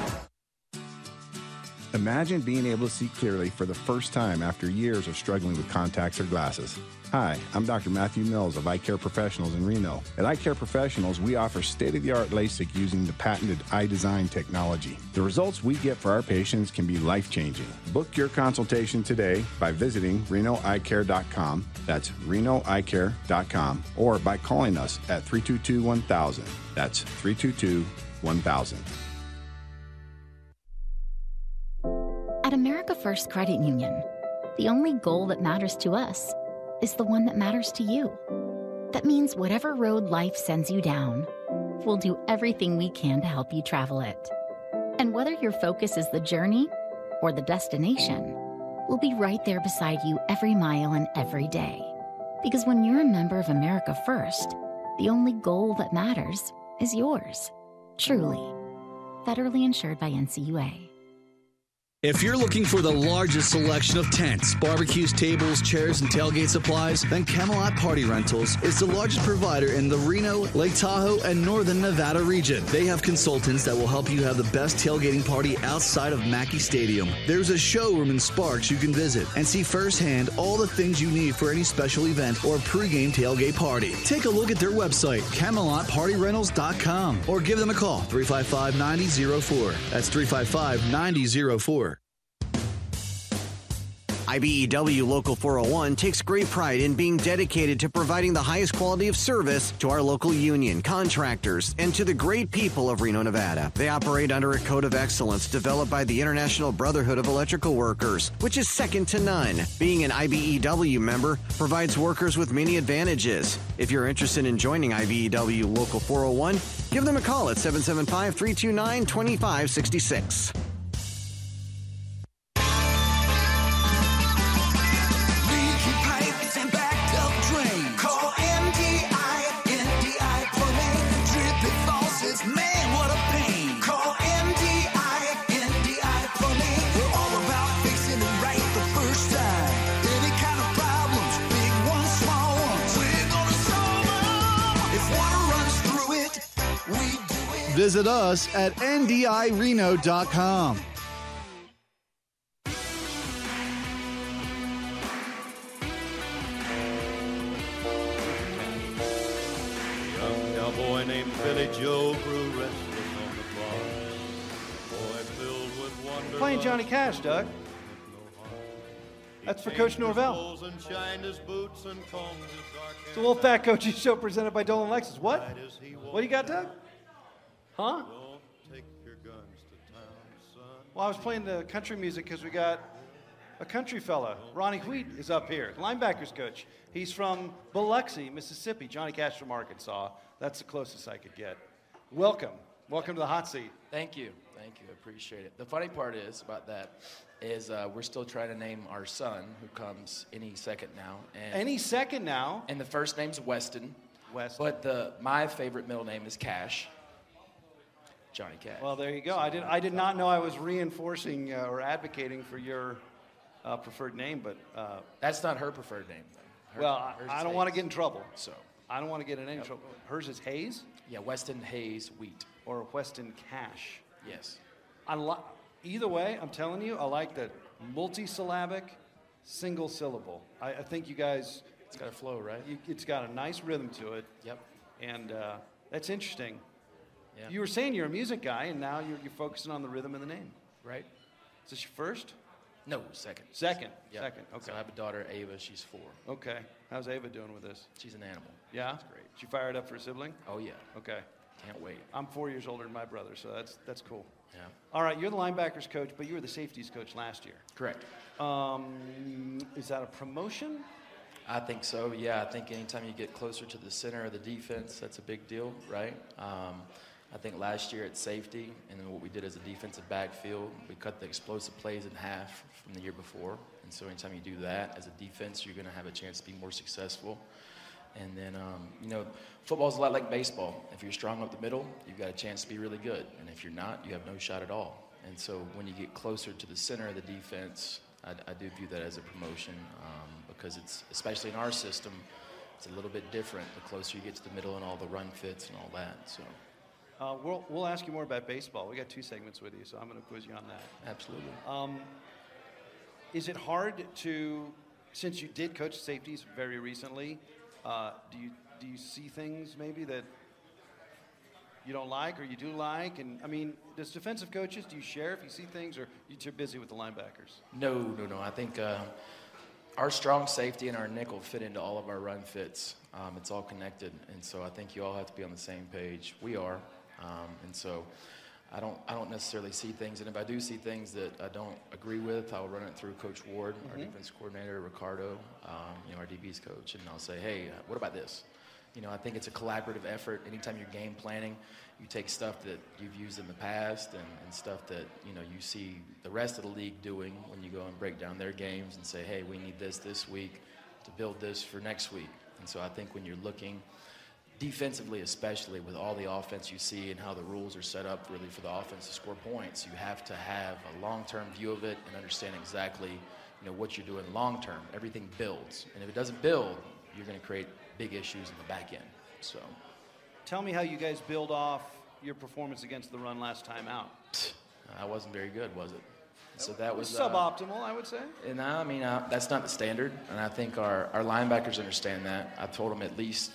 Imagine being able to see clearly for the first time after years of struggling with contacts or glasses. Hi, I'm Doctor Matthew Mills of Eye Care Professionals in Reno. At Eye Care Professionals, we offer state-of-the-art LASIK using the patented eye design technology. The results we get for our patients can be life-changing. Book your consultation today by visiting reno eye care dot com. That's reno eye care dot com, or by calling us at three two two, one thousand. That's three two two, one thousand. At America First Credit Union, the only goal that matters to us is the one that matters to you. That means whatever road life sends you down, we'll do everything we can to help you travel it. And whether your focus is the journey or the destination, we'll be right there beside you every mile and every day. Because when you're a member of America First, the only goal that matters is yours. Truly. Federally insured by N C U A. If you're looking for the largest selection of tents, barbecues, tables, chairs, and tailgate supplies, then Camelot Party Rentals is the largest provider in the Reno, Lake Tahoe, and Northern Nevada region. They have consultants that will help you have the best tailgating party outside of Mackey Stadium. There's a showroom in Sparks you can visit and see firsthand all the things you need for any special event or pregame tailgate party. Take a look at their website, camelot party rentals dot com, or give them a call, three five five, nine zero zero four. That's three five five, nine zero zero four. I B E W Local four oh one takes great pride in being dedicated to providing the highest quality of service to our local union, contractors, and to the great people of Reno, Nevada. They operate under a code of excellence developed by the International Brotherhood of Electrical Workers, which is second to none. Being an I B E W member provides workers with many advantages. If you're interested in joining I B E W Local four oh one, give them a call at seven seven five, three two nine, two five six six. Visit us at N D I Reno dot com. Young cowboy named Billy Joe grew restless on the farm. Boy filled with wonder. Playing Johnny Cash, Doug. That's for Coach Norvell. It's the Wolfpack Coaches Show presented by Dolan Lexus. What? What do you got, Doug? Huh? Well, I was playing the country music because we got a country fella. Ronnie Wheat is up here, linebackers coach. He's from Biloxi, Mississippi. Johnny Cash from Arkansas. That's the closest I could get. Welcome. Welcome to the hot seat. Thank you. Thank you. I appreciate it. The funny part is about that is uh, we're still trying to name our son, who comes any second now. And, any second now? And the first name's Weston. Weston. But the my favorite middle name is Cash. Johnny Cash. Well, there you go. I did I did not know I was reinforcing uh, or advocating for your uh, preferred name, but uh, that's not her preferred name. Her, well, I, I don't want to get in trouble. So I don't want to get in any yep. trouble. Hers is Hayes. Yeah, Weston Hayes Wheat or Weston Cash. Yes. I li- either way, I'm telling you, I like the multisyllabic, single syllable. I, I think you guys. It's got a flow, right? You, it's got a nice rhythm to it. Yep. And uh, that's interesting. Yeah. You were saying you're a music guy, and now you're, you're focusing on the rhythm of the name. Right. Is this your first? No, second. Second. Yep. Second. Okay. So I have a daughter, Ava. She's four. Okay. How's Ava doing with this? She's an animal. Yeah? That's great. She fired up for a sibling? Oh, yeah. Okay. Can't wait. I'm four years older than my brother, so that's that's cool. Yeah. All right, you're the linebackers coach, but you were the safeties coach last year. Correct. Um, is that a promotion? I think so, yeah. I think anytime you get closer to the center of the defense, that's a big deal, right? Um, I think last year at safety, and then what we did as a defensive backfield, we cut the explosive plays in half from the year before. And so anytime you do that as a defense, you're going to have a chance to be more successful. And then, um, you know, football's a lot like baseball. If you're strong up the middle, you've got a chance to be really good. And if you're not, you have no shot at all. And so when you get closer to the center of the defense, I, I do view that as a promotion um, because it's, especially in our system, it's a little bit different the closer you get to the middle and all the run fits and all that. So. Uh, we'll, we'll ask you more about baseball. We got two segments with you, so I'm going to quiz you on that. Absolutely. Um, is it hard to, since you did coach safeties very recently, uh, do you do you see things maybe that you don't like or you do like? And I mean, does defensive coaches, do you share if you see things, or you're too busy with the linebackers? No, no, no. I think uh, our strong safety and our nickel fit into all of our run fits. Um, it's all connected, and so I think you all have to be on the same page. We are. Um, and so I don't I don't necessarily see things, and if I do see things that I don't agree with, I'll run it through Coach Ward, mm-hmm. our defense coordinator, Ricardo, um, you know, our D B's coach, and I'll say, hey, what about this? You know, I think it's a collaborative effort. Anytime you're game planning, you take stuff that you've used in the past and, and stuff that, you know, you see the rest of the league doing when you go and break down their games and say, hey, we need this this week to build this for next week. And so I think when you're looking defensively, especially with all the offense you see and how the rules are set up really for the offense to score points, you have to have a long-term view of it and understand exactly, you know, what you're doing long-term. Everything builds. And if it doesn't build, you're going to create big issues in the back end. So, tell me how you guys build off your performance against the run last time out. I wasn't very good, was it? So that was suboptimal, uh, I would say. And I mean, uh, that's not the standard, and I think our, our linebackers understand that. I've told them at least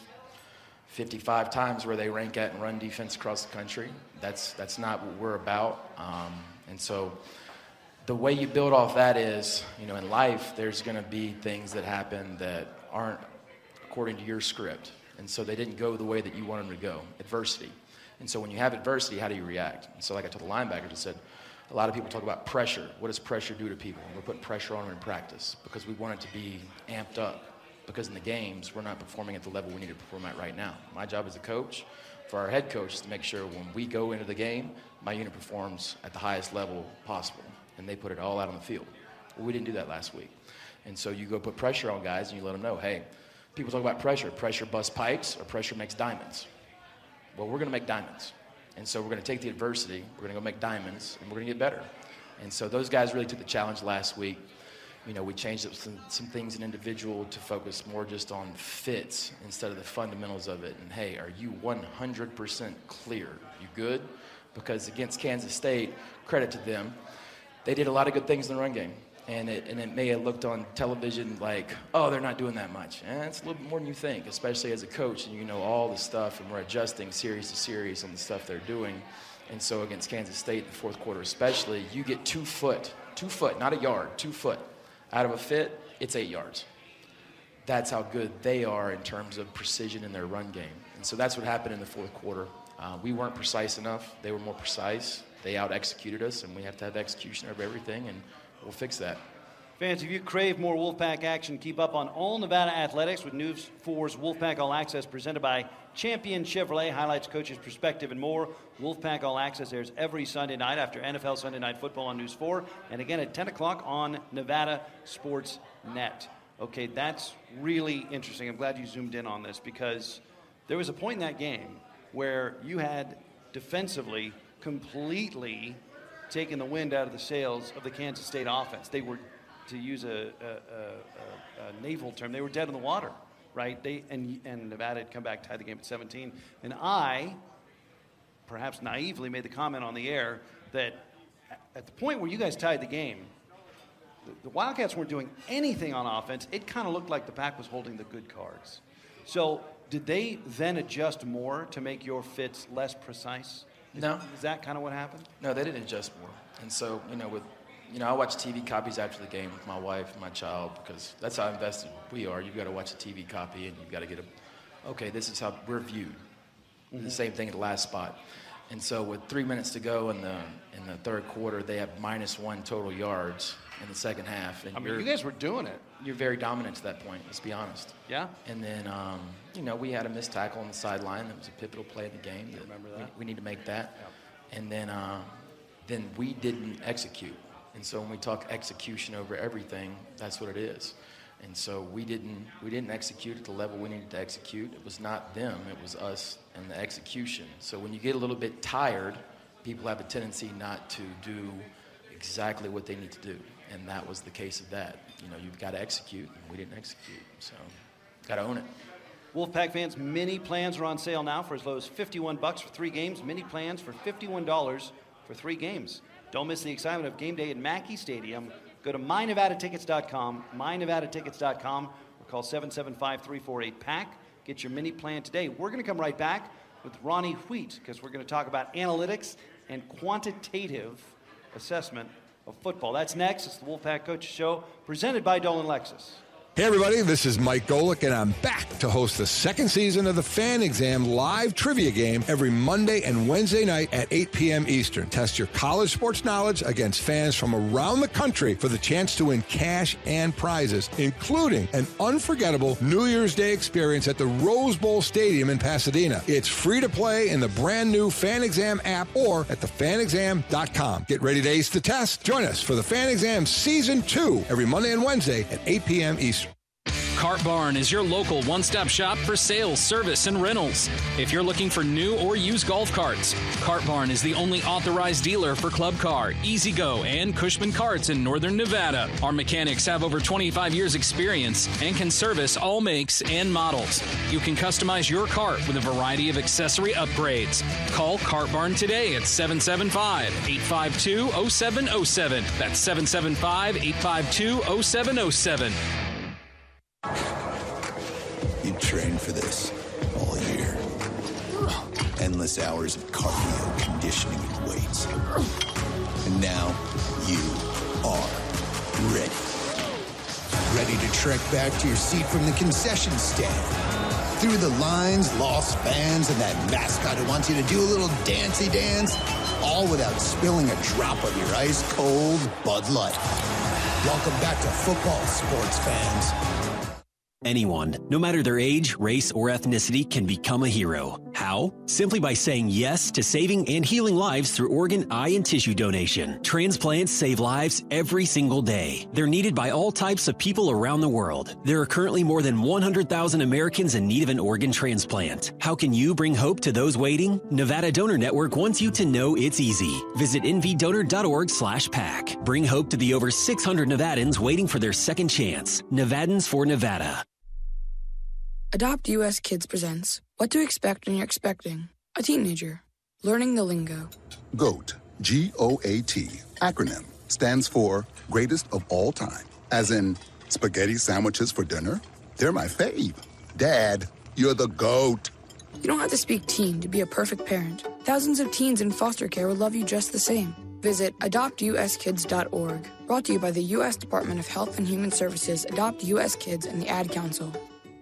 fifty-five times where they rank at and run defense across the country. That's that's not what we're about. Um, and so the way you build off that is, you know, in life, there's going to be things that happen that aren't according to your script. And so they didn't go the way that you wanted them to go, adversity. And so when you have adversity, how do you react? And so like I told the linebackers, I said, a lot of people talk about pressure. What does pressure do to people? And we're putting pressure on them in practice because we want it to be amped up. Because in the games, we're not performing at the level we need to perform at right now. My job as a coach, for our head coach, is to make sure when we go into the game, my unit performs at the highest level possible. And they put it all out on the field. Well, we didn't do that last week. And so you go put pressure on guys and you let them know, hey, people talk about pressure. Pressure busts pipes or pressure makes diamonds. Well, we're going to make diamonds. And so we're going to take the adversity, we're going to go make diamonds, and we're going to get better. And so those guys really took the challenge last week. You know, we changed up some, some things in individual to focus more just on fits instead of the fundamentals of it. And, hey, are you one hundred percent clear? You good? Because against Kansas State, credit to them, they did a lot of good things in the run game. And it, and it may have looked on television like, oh, they're not doing that much. And it's a little bit more than you think, especially as a coach. And you know all the stuff, and we're adjusting series to series on the stuff they're doing. And so against Kansas State in the fourth quarter especially, you get two foot, two foot, not a yard, two foot. Out of a fit, it's eight yards. That's how good they are in terms of precision in their run game. And so that's what happened in the fourth quarter. Uh, we weren't precise enough. They were more precise. They out-executed us, and we have to have execution over everything, and we'll fix that. Fans, if you crave more Wolfpack action, keep up on all Nevada athletics with News four's Wolfpack All Access presented by Champion Chevrolet, highlights coaches' perspective and more. Wolfpack All Access airs every Sunday night after N F L Sunday Night Football on News four, and again at ten o'clock on Nevada Sports Net. Okay, that's really interesting. I'm glad you zoomed in on this because there was a point in that game where you had defensively completely taken the wind out of the sails of the Kansas State offense. They were, to use a, a, a, a naval term, they were dead in the water, right? They and, and Nevada had come back, tied the game at seventeen. And I, perhaps naively, made the comment on the air that at the point where you guys tied the game, the, the Wildcats weren't doing anything on offense. It kind of looked like the Pack was holding the good cards. So did they then adjust more to make your fits less precise? Is, no. Is that kind of what happened? No, they didn't adjust more. And so, you know, with You know, I watch T V copies after the game with my wife and my child because that's how invested we are. You've got to watch a T V copy and you've got to get a, okay, this is how we're viewed. Mm-hmm. The same thing at the last spot. And so with three minutes to go in the in the third quarter, they have minus one total yards in the second half. And I mean, you guys were doing it. You're very dominant to that point, let's be honest. Yeah. And then, um, you know, we had a missed tackle on the sideline. That was a pivotal play in the game. That remember that? We, we need to make that. Yeah. And then, uh, then we didn't execute. And so when we talk execution over everything, that's what it is. And so we didn't we didn't execute at the level we needed to execute. It was not them, it was us and the execution. So when you get a little bit tired, people have a tendency not to do exactly what they need to do. And that was the case of that. You know, you've got to execute, and we didn't execute. So got to own it. Wolfpack fans, mini plans are on sale now for as low as fifty-one bucks for three games. Mini plans for fifty-one dollars for three games. Don't miss the excitement of game day at Mackey Stadium. Go to my nevada tickets dot com, my nevada tickets dot com, or call seven seven five, three four eight, P A C. Get your mini plan today. We're going to come right back with Ronnie Wheat because we're going to talk about analytics and quantitative assessment of football. That's next. It's the Wolfpack Coaches Show presented by Dolan Lexus. Hey everybody, this is Mike Golick, and I'm back to host the second season of the Fan Exam live trivia game every Monday and Wednesday night at eight p.m. Eastern. Test your college sports knowledge against fans from around the country for the chance to win cash and prizes, including an unforgettable New Year's Day experience at the Rose Bowl Stadium in Pasadena. It's free to play in the brand new Fan Exam app or at the fan exam dot com. Get ready to ace the test. Join us for the Fan Exam Season two every Monday and Wednesday at eight p.m. Eastern. Cart Barn is your local one-stop shop for sales, service, and rentals. If you're looking for new or used golf carts, Cart Barn is the only authorized dealer for Club Car, Easy Go, and Cushman carts in Northern Nevada. Our mechanics have over twenty-five years experience and can service all makes and models. You can customize your cart with a variety of accessory upgrades. Call Cart Barn today at seven seven five, eight five two, oh seven oh seven. That's seven seven five, eight five two, oh seven oh seven. You trained for this all year. Endless hours of cardio, conditioning, and weights. And now you are ready. Ready to trek back to your seat from the concession stand. Through the lines, lost fans, and that mascot who wants you to do a little dancey dance. All without spilling a drop of your ice-cold Bud Light. Welcome back to football, sports fans. Anyone, no matter their age, race, or ethnicity, can become a hero. How? Simply by saying yes to saving and healing lives through organ, eye, and tissue donation. Transplants save lives every single day. They're needed by all types of people around the world. There are currently more than one hundred thousand Americans in need of an organ transplant. How can you bring hope to those waiting? Nevada Donor Network wants you to know it's easy. Visit n v donor dot org slash pack. Bring hope to the over six hundred Nevadans waiting for their second chance. Nevadans for Nevada. Adopt U S Kids presents What to Expect When You're Expecting a Teenager. Learning the Lingo. GOAT, G O A T, acronym, stands for Greatest of All Time. As in, spaghetti sandwiches for dinner? They're my fave. Dad, you're the GOAT. You don't have to speak teen to be a perfect parent. Thousands of teens in foster care will love you just the same. Visit adopt u s kids dot org. Brought to you by the U S Department of Health and Human Services, Adopt U S Kids, and the Ad Council.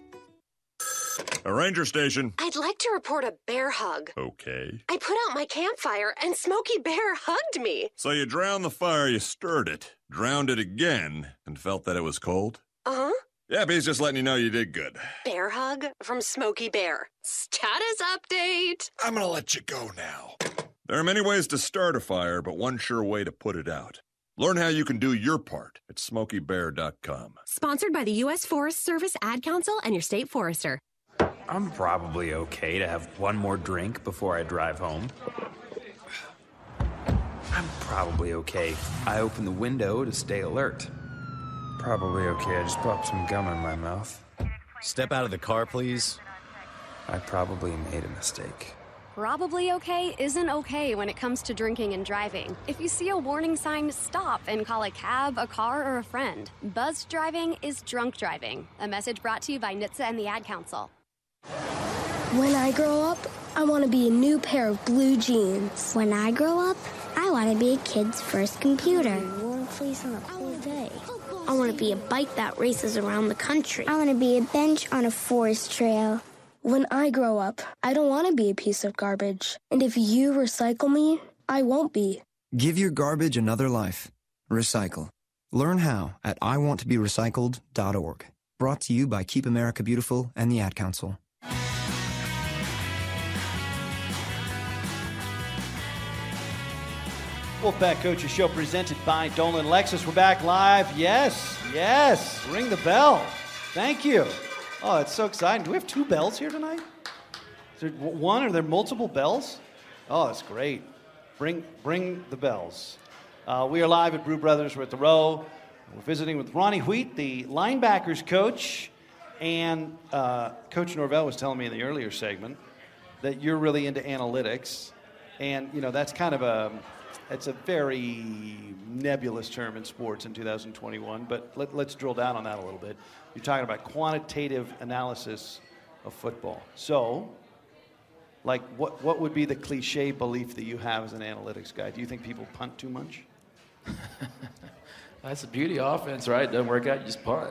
A ranger station. I'd like to report a bear hug. Okay. I put out my campfire and Smokey Bear hugged me. So you drowned the fire, you stirred it, drowned it again, and felt that it was cold? Uh-huh. Yeah, but he's just letting you know you did good. Bear hug from Smokey Bear. Status update. I'm gonna let you go now. There are many ways to start a fire, but one sure way to put it out. Learn how you can do your part at smokey bear dot com. Sponsored by the U S Forest Service, Ad Council, and your state forester. I'm probably okay to have one more drink before I drive home. I'm probably okay. I open the window to stay alert. Probably okay. I just popped some gum in my mouth. Step out of the car, please. I probably made a mistake. Probably okay isn't okay when it comes to drinking and driving. If you see a warning sign, stop and call a cab, a car, or a friend. Buzzed driving is drunk driving. A message brought to you by N H T S A and the Ad Council. When I grow up, I want to be a new pair of blue jeans. When I grow up, I want to be a kid's first computer. A warm place on a cold day. I want to be a bike that races around the country. I want to be a bench on a forest trail. When I grow up, I don't want to be a piece of garbage. And if you recycle me, I won't be. Give your garbage another life. Recycle. Learn how at I want to be recycled dot org. Brought to you by Keep America Beautiful and the Ad Council. Wolfpack Coaches Show presented by Dolan Lexus. We're back live. Yes, yes. Ring the bell. Thank you. Oh, it's so exciting. Do we have two bells here tonight? Is there one? Are there multiple bells? Oh, that's great. Bring, bring the bells. Uh, we are live at Brew Brothers. We're at the Row. We're visiting with Ronnie Wheat, the linebackers coach. And uh, Coach Norvell was telling me in the earlier segment that you're really into analytics. And, you know, that's kind of a... It's a very nebulous term in sports in two thousand twenty-one, but let, let's drill down on that a little bit. You're talking about quantitative analysis of football. So, like, what, what would be the cliche belief that you have as an analytics guy? Do you think people punt too much? That's the beauty of offense, right? Doesn't work out, you just punt.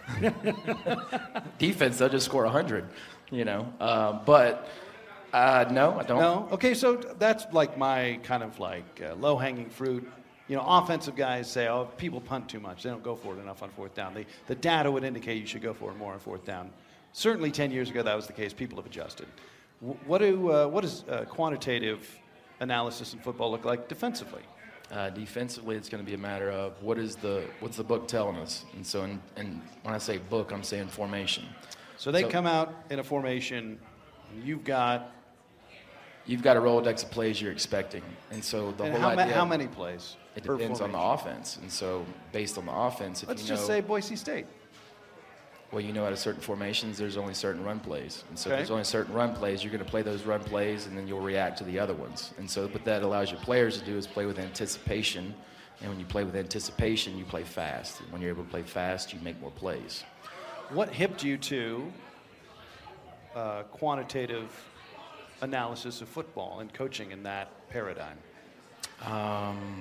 Defense, they'll just score one hundred, you know. Uh, but, uh, no, I don't. No? Okay, so that's like my kind of like uh, low-hanging fruit. You know, offensive guys say, oh, people punt too much. They don't go for it enough on fourth down. They, the data would indicate you should go for it more on fourth down. Certainly ten years ago that was the case. People have adjusted. W- what, do, uh, what does uh, quantitative analysis in football look like defensively? Uh, defensively, it's going to be a matter of what is the what's the book telling us. And so, in, and when I say book, I'm saying formation. So they so, come out in a formation, and you've got... You've got a Rolodex of plays you're expecting. And so the and whole how, ma- idea... how many plays? It depends on the offense. And so based on the offense, if Let's you know... just say Boise State. Well, you know, at a certain formations, there's only certain run plays. And so Okay. if there's only certain run plays, you're going to play those run plays, and then you'll react to the other ones. And so what that allows your players to do is play with anticipation. And when you play with anticipation, you play fast. And when you're able to play fast, you make more plays. What hipped you to uh, quantitative analysis of football and coaching in that paradigm? Um,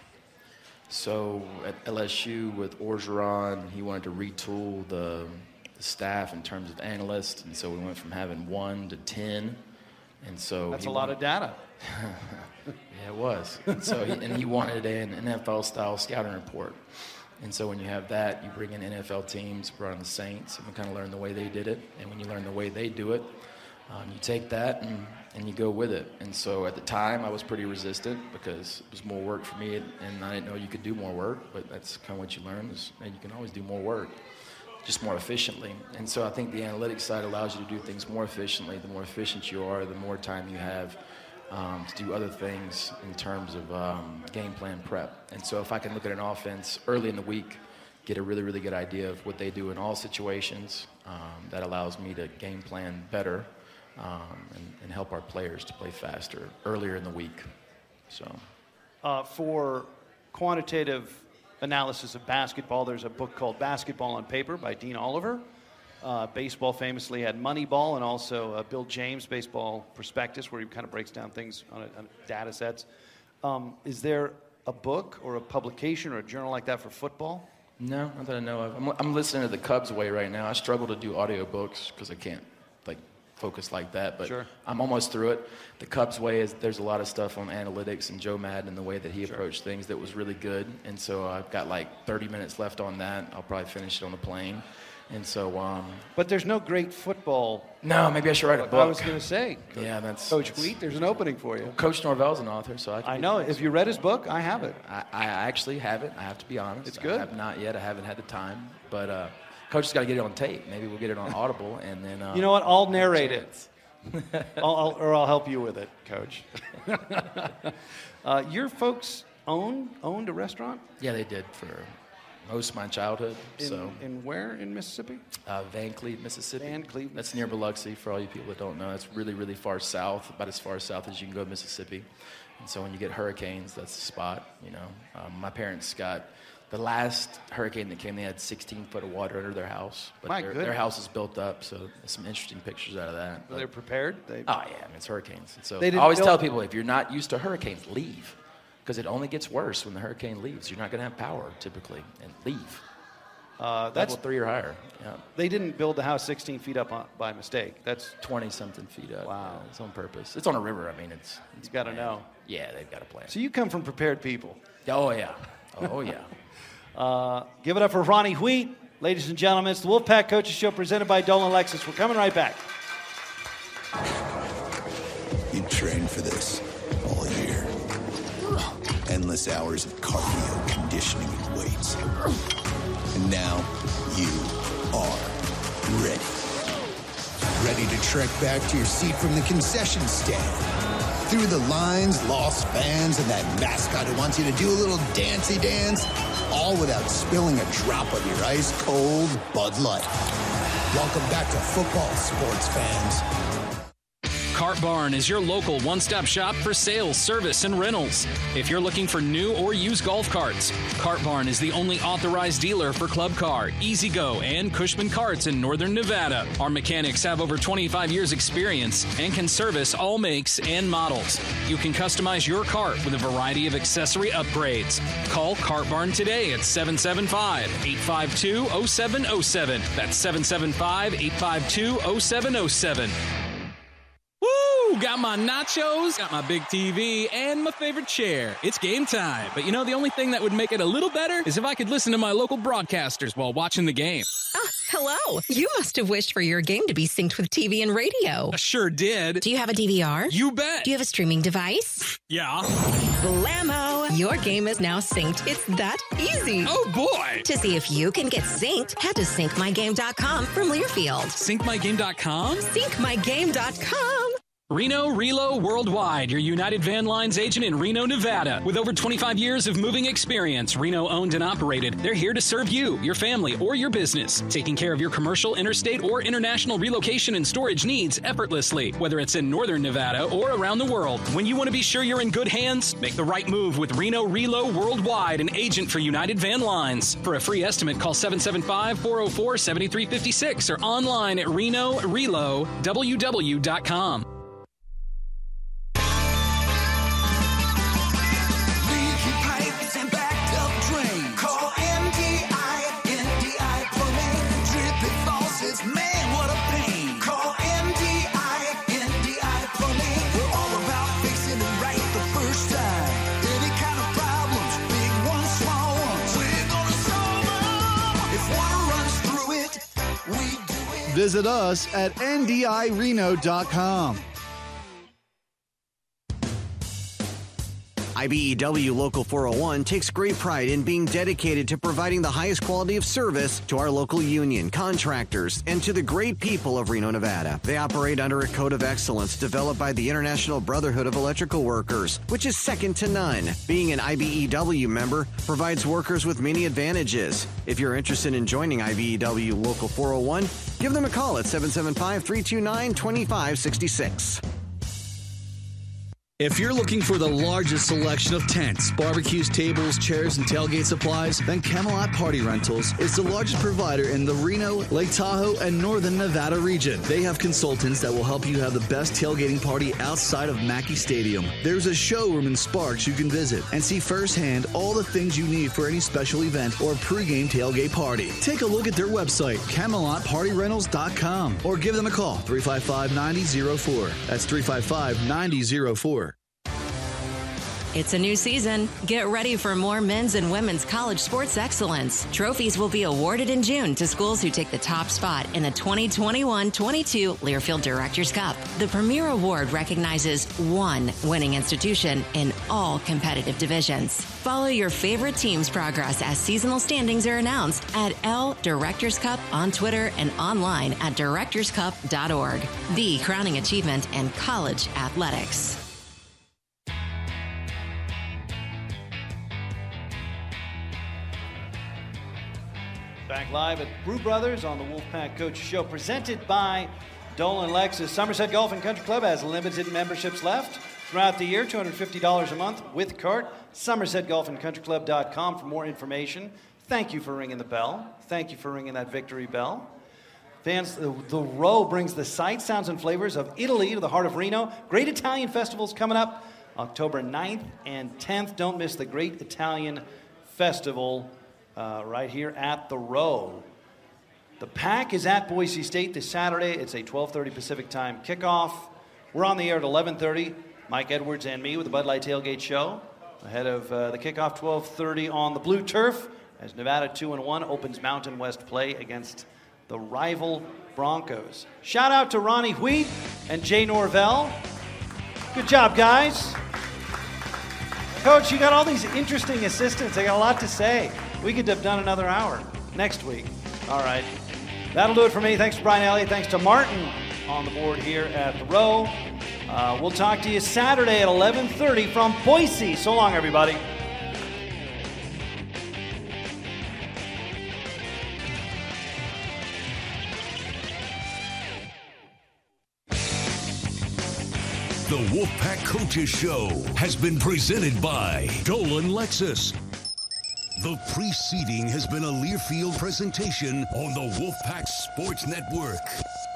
so at L S U with Orgeron, he wanted to retool the, the staff in terms of analysts, and so we went from having one to ten. And so That's he a lot wanted, of data. Yeah, it was. And so he, and he wanted an N F L-style scouting report. And so when you have that, you bring in N F L teams, brought in the Saints, and we kind of learn the way they did it. And when you learn the way they do it, um, you take that and, and you go with it. And so at the time, I was pretty resistant because it was more work for me, and I didn't know you could do more work. But that's kind of what you learn is that you can always do more work, just more efficiently. And so I think the analytics side allows you to do things more efficiently. The more efficient you are, the more time you have um, to do other things in terms of um, game plan prep. And so if I can look at an offense early in the week, get a really, really good idea of what they do in all situations, um, that allows me to game plan better um, and, and help our players to play faster earlier in the week. So, Uh, for quantitative analysis of basketball, there's a book called Basketball on Paper by Dean Oliver. Uh, baseball famously had Moneyball, and also uh, Bill James' Baseball Prospectus, where he kind of breaks down things on, a, on data sets. Um, is there a book or a publication or a journal like that for football? no, not that I know of. I'm, I'm listening to the Cubs Way right now. I struggle to do audiobooks because I can't, like, focus like that, but Sure. I'm almost through it. The Cubs Way is there's a lot of stuff on analytics and Joe Madden and the way that he Sure. approached things that was really good. And so I've got like thirty minutes left on that. I'll probably finish it on the plane. And so, um, But there's no great football. no, maybe I should write a book. I was going to say, yeah, that's Coach that's- Wheat, there's an opening for you. Coach Norvell's an author, so I. Can I be know. honest. If you read his book, I have it. I, I actually have it. I have to be honest. It's good. I have not yet. I haven't had the time, but uh, Coach has got to get it on tape. Maybe we'll get it on Audible, and then. Uh, You know what? I'll narrate it. I'll, I'll, or I'll help you with it, Coach. uh, your folks own owned a restaurant? Yeah, they did for most of my childhood. In, so in where in Mississippi? uh, Van Cleve, Mississippi. Van Cleve. That's near Biloxi. For all you people that don't know, that's really, really far south. About as far south as you can go, Mississippi. And so when you get hurricanes, that's the spot. You know, um, my parents got. The last hurricane that came, they had sixteen foot of water under their house. But My their, goodness. their house is built up, so there's some interesting pictures out of that. Were But- they prepared? They, Oh, yeah, I mean, it's hurricanes. And so They I didn't always build- tell people, if you're not used to hurricanes, leave. Because it only gets worse when the hurricane leaves. You're not going to have power, typically, and leave. uh, that's Level three or higher. Yeah. they didn't build the house sixteen feet up on, by mistake. That's twenty-something feet up. Wow. Yeah, it's on purpose. It's on a river. I mean, it's... it's you got to planned. know. Yeah, they've got a plan. So you come from prepared people. Oh, yeah. Oh, yeah. Uh, give it up for Ronnie Wheat, ladies and gentlemen. It's the Wolfpack Coaches Show presented by Dolan Lexus. We're coming right back. You trained for this all year. Endless hours of cardio, conditioning, and weights. And now you are ready. Ready to trek back to your seat from the concession stand. Through the lines, lost fans, and that mascot who wants you to do a little dancey dance, all without spilling a drop of your ice-cold Bud Light. Welcome back to football, sports fans. Cart Barn is your local one-stop shop for sales, service, and rentals. If you're looking for new or used golf carts, Cart Barn is the only authorized dealer for Club Car, Easy Go, and Cushman carts in northern Nevada. Our mechanics have over twenty-five years experience and can service all makes and models. You can customize your cart with a variety of accessory upgrades. Call Cart Barn today at seven seven five, eight five two, oh seven oh seven. That's seven seven five, eight five two, oh seven oh seven. Woo! Got my nachos, got my big T V, and my favorite chair. It's game time. But you know, the only thing that would make it a little better is if I could listen to my local broadcasters while watching the game. Ah, hello. You must have wished for your game to be synced with T V and radio. I sure did. Do you have a D V R? You bet. Do you have a streaming device? Yeah. Blammo! Your game is now synced. It's that easy. Oh, boy. To see if you can get synced, head to sync my game dot com from Learfield. sync my game dot com? sync my game dot com. Reno Relo Worldwide, your United Van Lines agent in Reno, Nevada. With over twenty-five years of moving experience, Reno owned and operated, they're here to serve you, your family, or your business, taking care of your commercial, interstate, or international relocation and storage needs effortlessly, whether it's in northern Nevada or around the world. When you want to be sure you're in good hands, make the right move with Reno Relo Worldwide, an agent for United Van Lines. For a free estimate, call seven seven five, four oh four, seven three five six or online at reno relo w w dot com. Visit us at N D I Reno dot com. I B E W Local four oh one takes great pride in being dedicated to providing the highest quality of service to our local union, contractors, and to the great people of Reno, Nevada. They operate under a code of excellence developed by the International Brotherhood of Electrical Workers, which is second to none. Being an I B E W member provides workers with many advantages. If you're interested in joining I B E W Local four oh one, give them a call at seven seven five, three two nine, two five six six. If you're looking for the largest selection of tents, barbecues, tables, chairs, and tailgate supplies, then Camelot Party Rentals is the largest provider in the Reno, Lake Tahoe, and Northern Nevada region. They have consultants that will help you have the best tailgating party outside of Mackey Stadium. There's a showroom in Sparks you can visit and see firsthand all the things you need for any special event or pregame tailgate party. Take a look at their website, camelot party rentals dot com, or give them a call, three five five, nine oh oh four. That's three five five, nine oh oh four. It's a new season. Get ready for more men's and women's college sports excellence. Trophies will be awarded in June to schools who take the top spot in the twenty twenty-one twenty-two Learfield Directors Cup. The premier award recognizes one winning institution in all competitive divisions. Follow your favorite team's progress as seasonal standings are announced at L Directors Cup on Twitter and online at directors cup dot org. The crowning achievement in college athletics. Back live at Brew Brothers on the Wolfpack Coach Show, presented by Dolan Lexus. Somerset Golf and Country Club has limited memberships left throughout the year, two hundred fifty dollars a month with cart. somerset golf and country club dot com for more information. Thank you for ringing the bell. Thank you for ringing that victory bell. Fans, the, the Row brings the sights, sounds, and flavors of Italy to the heart of Reno. Great Italian Festival's coming up October ninth and tenth. Don't miss the Great Italian Festival Uh, right here at the Row. The Pack is at Boise State this Saturday. It's a twelve thirty Pacific time kickoff. We're on the air at eleven thirty. Mike Edwards and me with the Bud Light Tailgate Show. Ahead of uh, the kickoff, twelve thirty on the blue turf, as Nevada two and one opens Mountain West play against the rival Broncos. Shout out to Ronnie Wheat and Jay Norvell. Good job, guys. Coach, you got all these interesting assistants. They got a lot to say. We could have done another hour next week. All right. That'll do it for me. Thanks to Brian Elliott. Thanks to Martin on the board here at the Row. Uh, we'll talk to you Saturday at eleven thirty from Boise. So long, everybody. The Wolfpack Coaches Show has been presented by Dolan Lexus. The preceding has been a Learfield presentation on the Wolfpack Sports Network.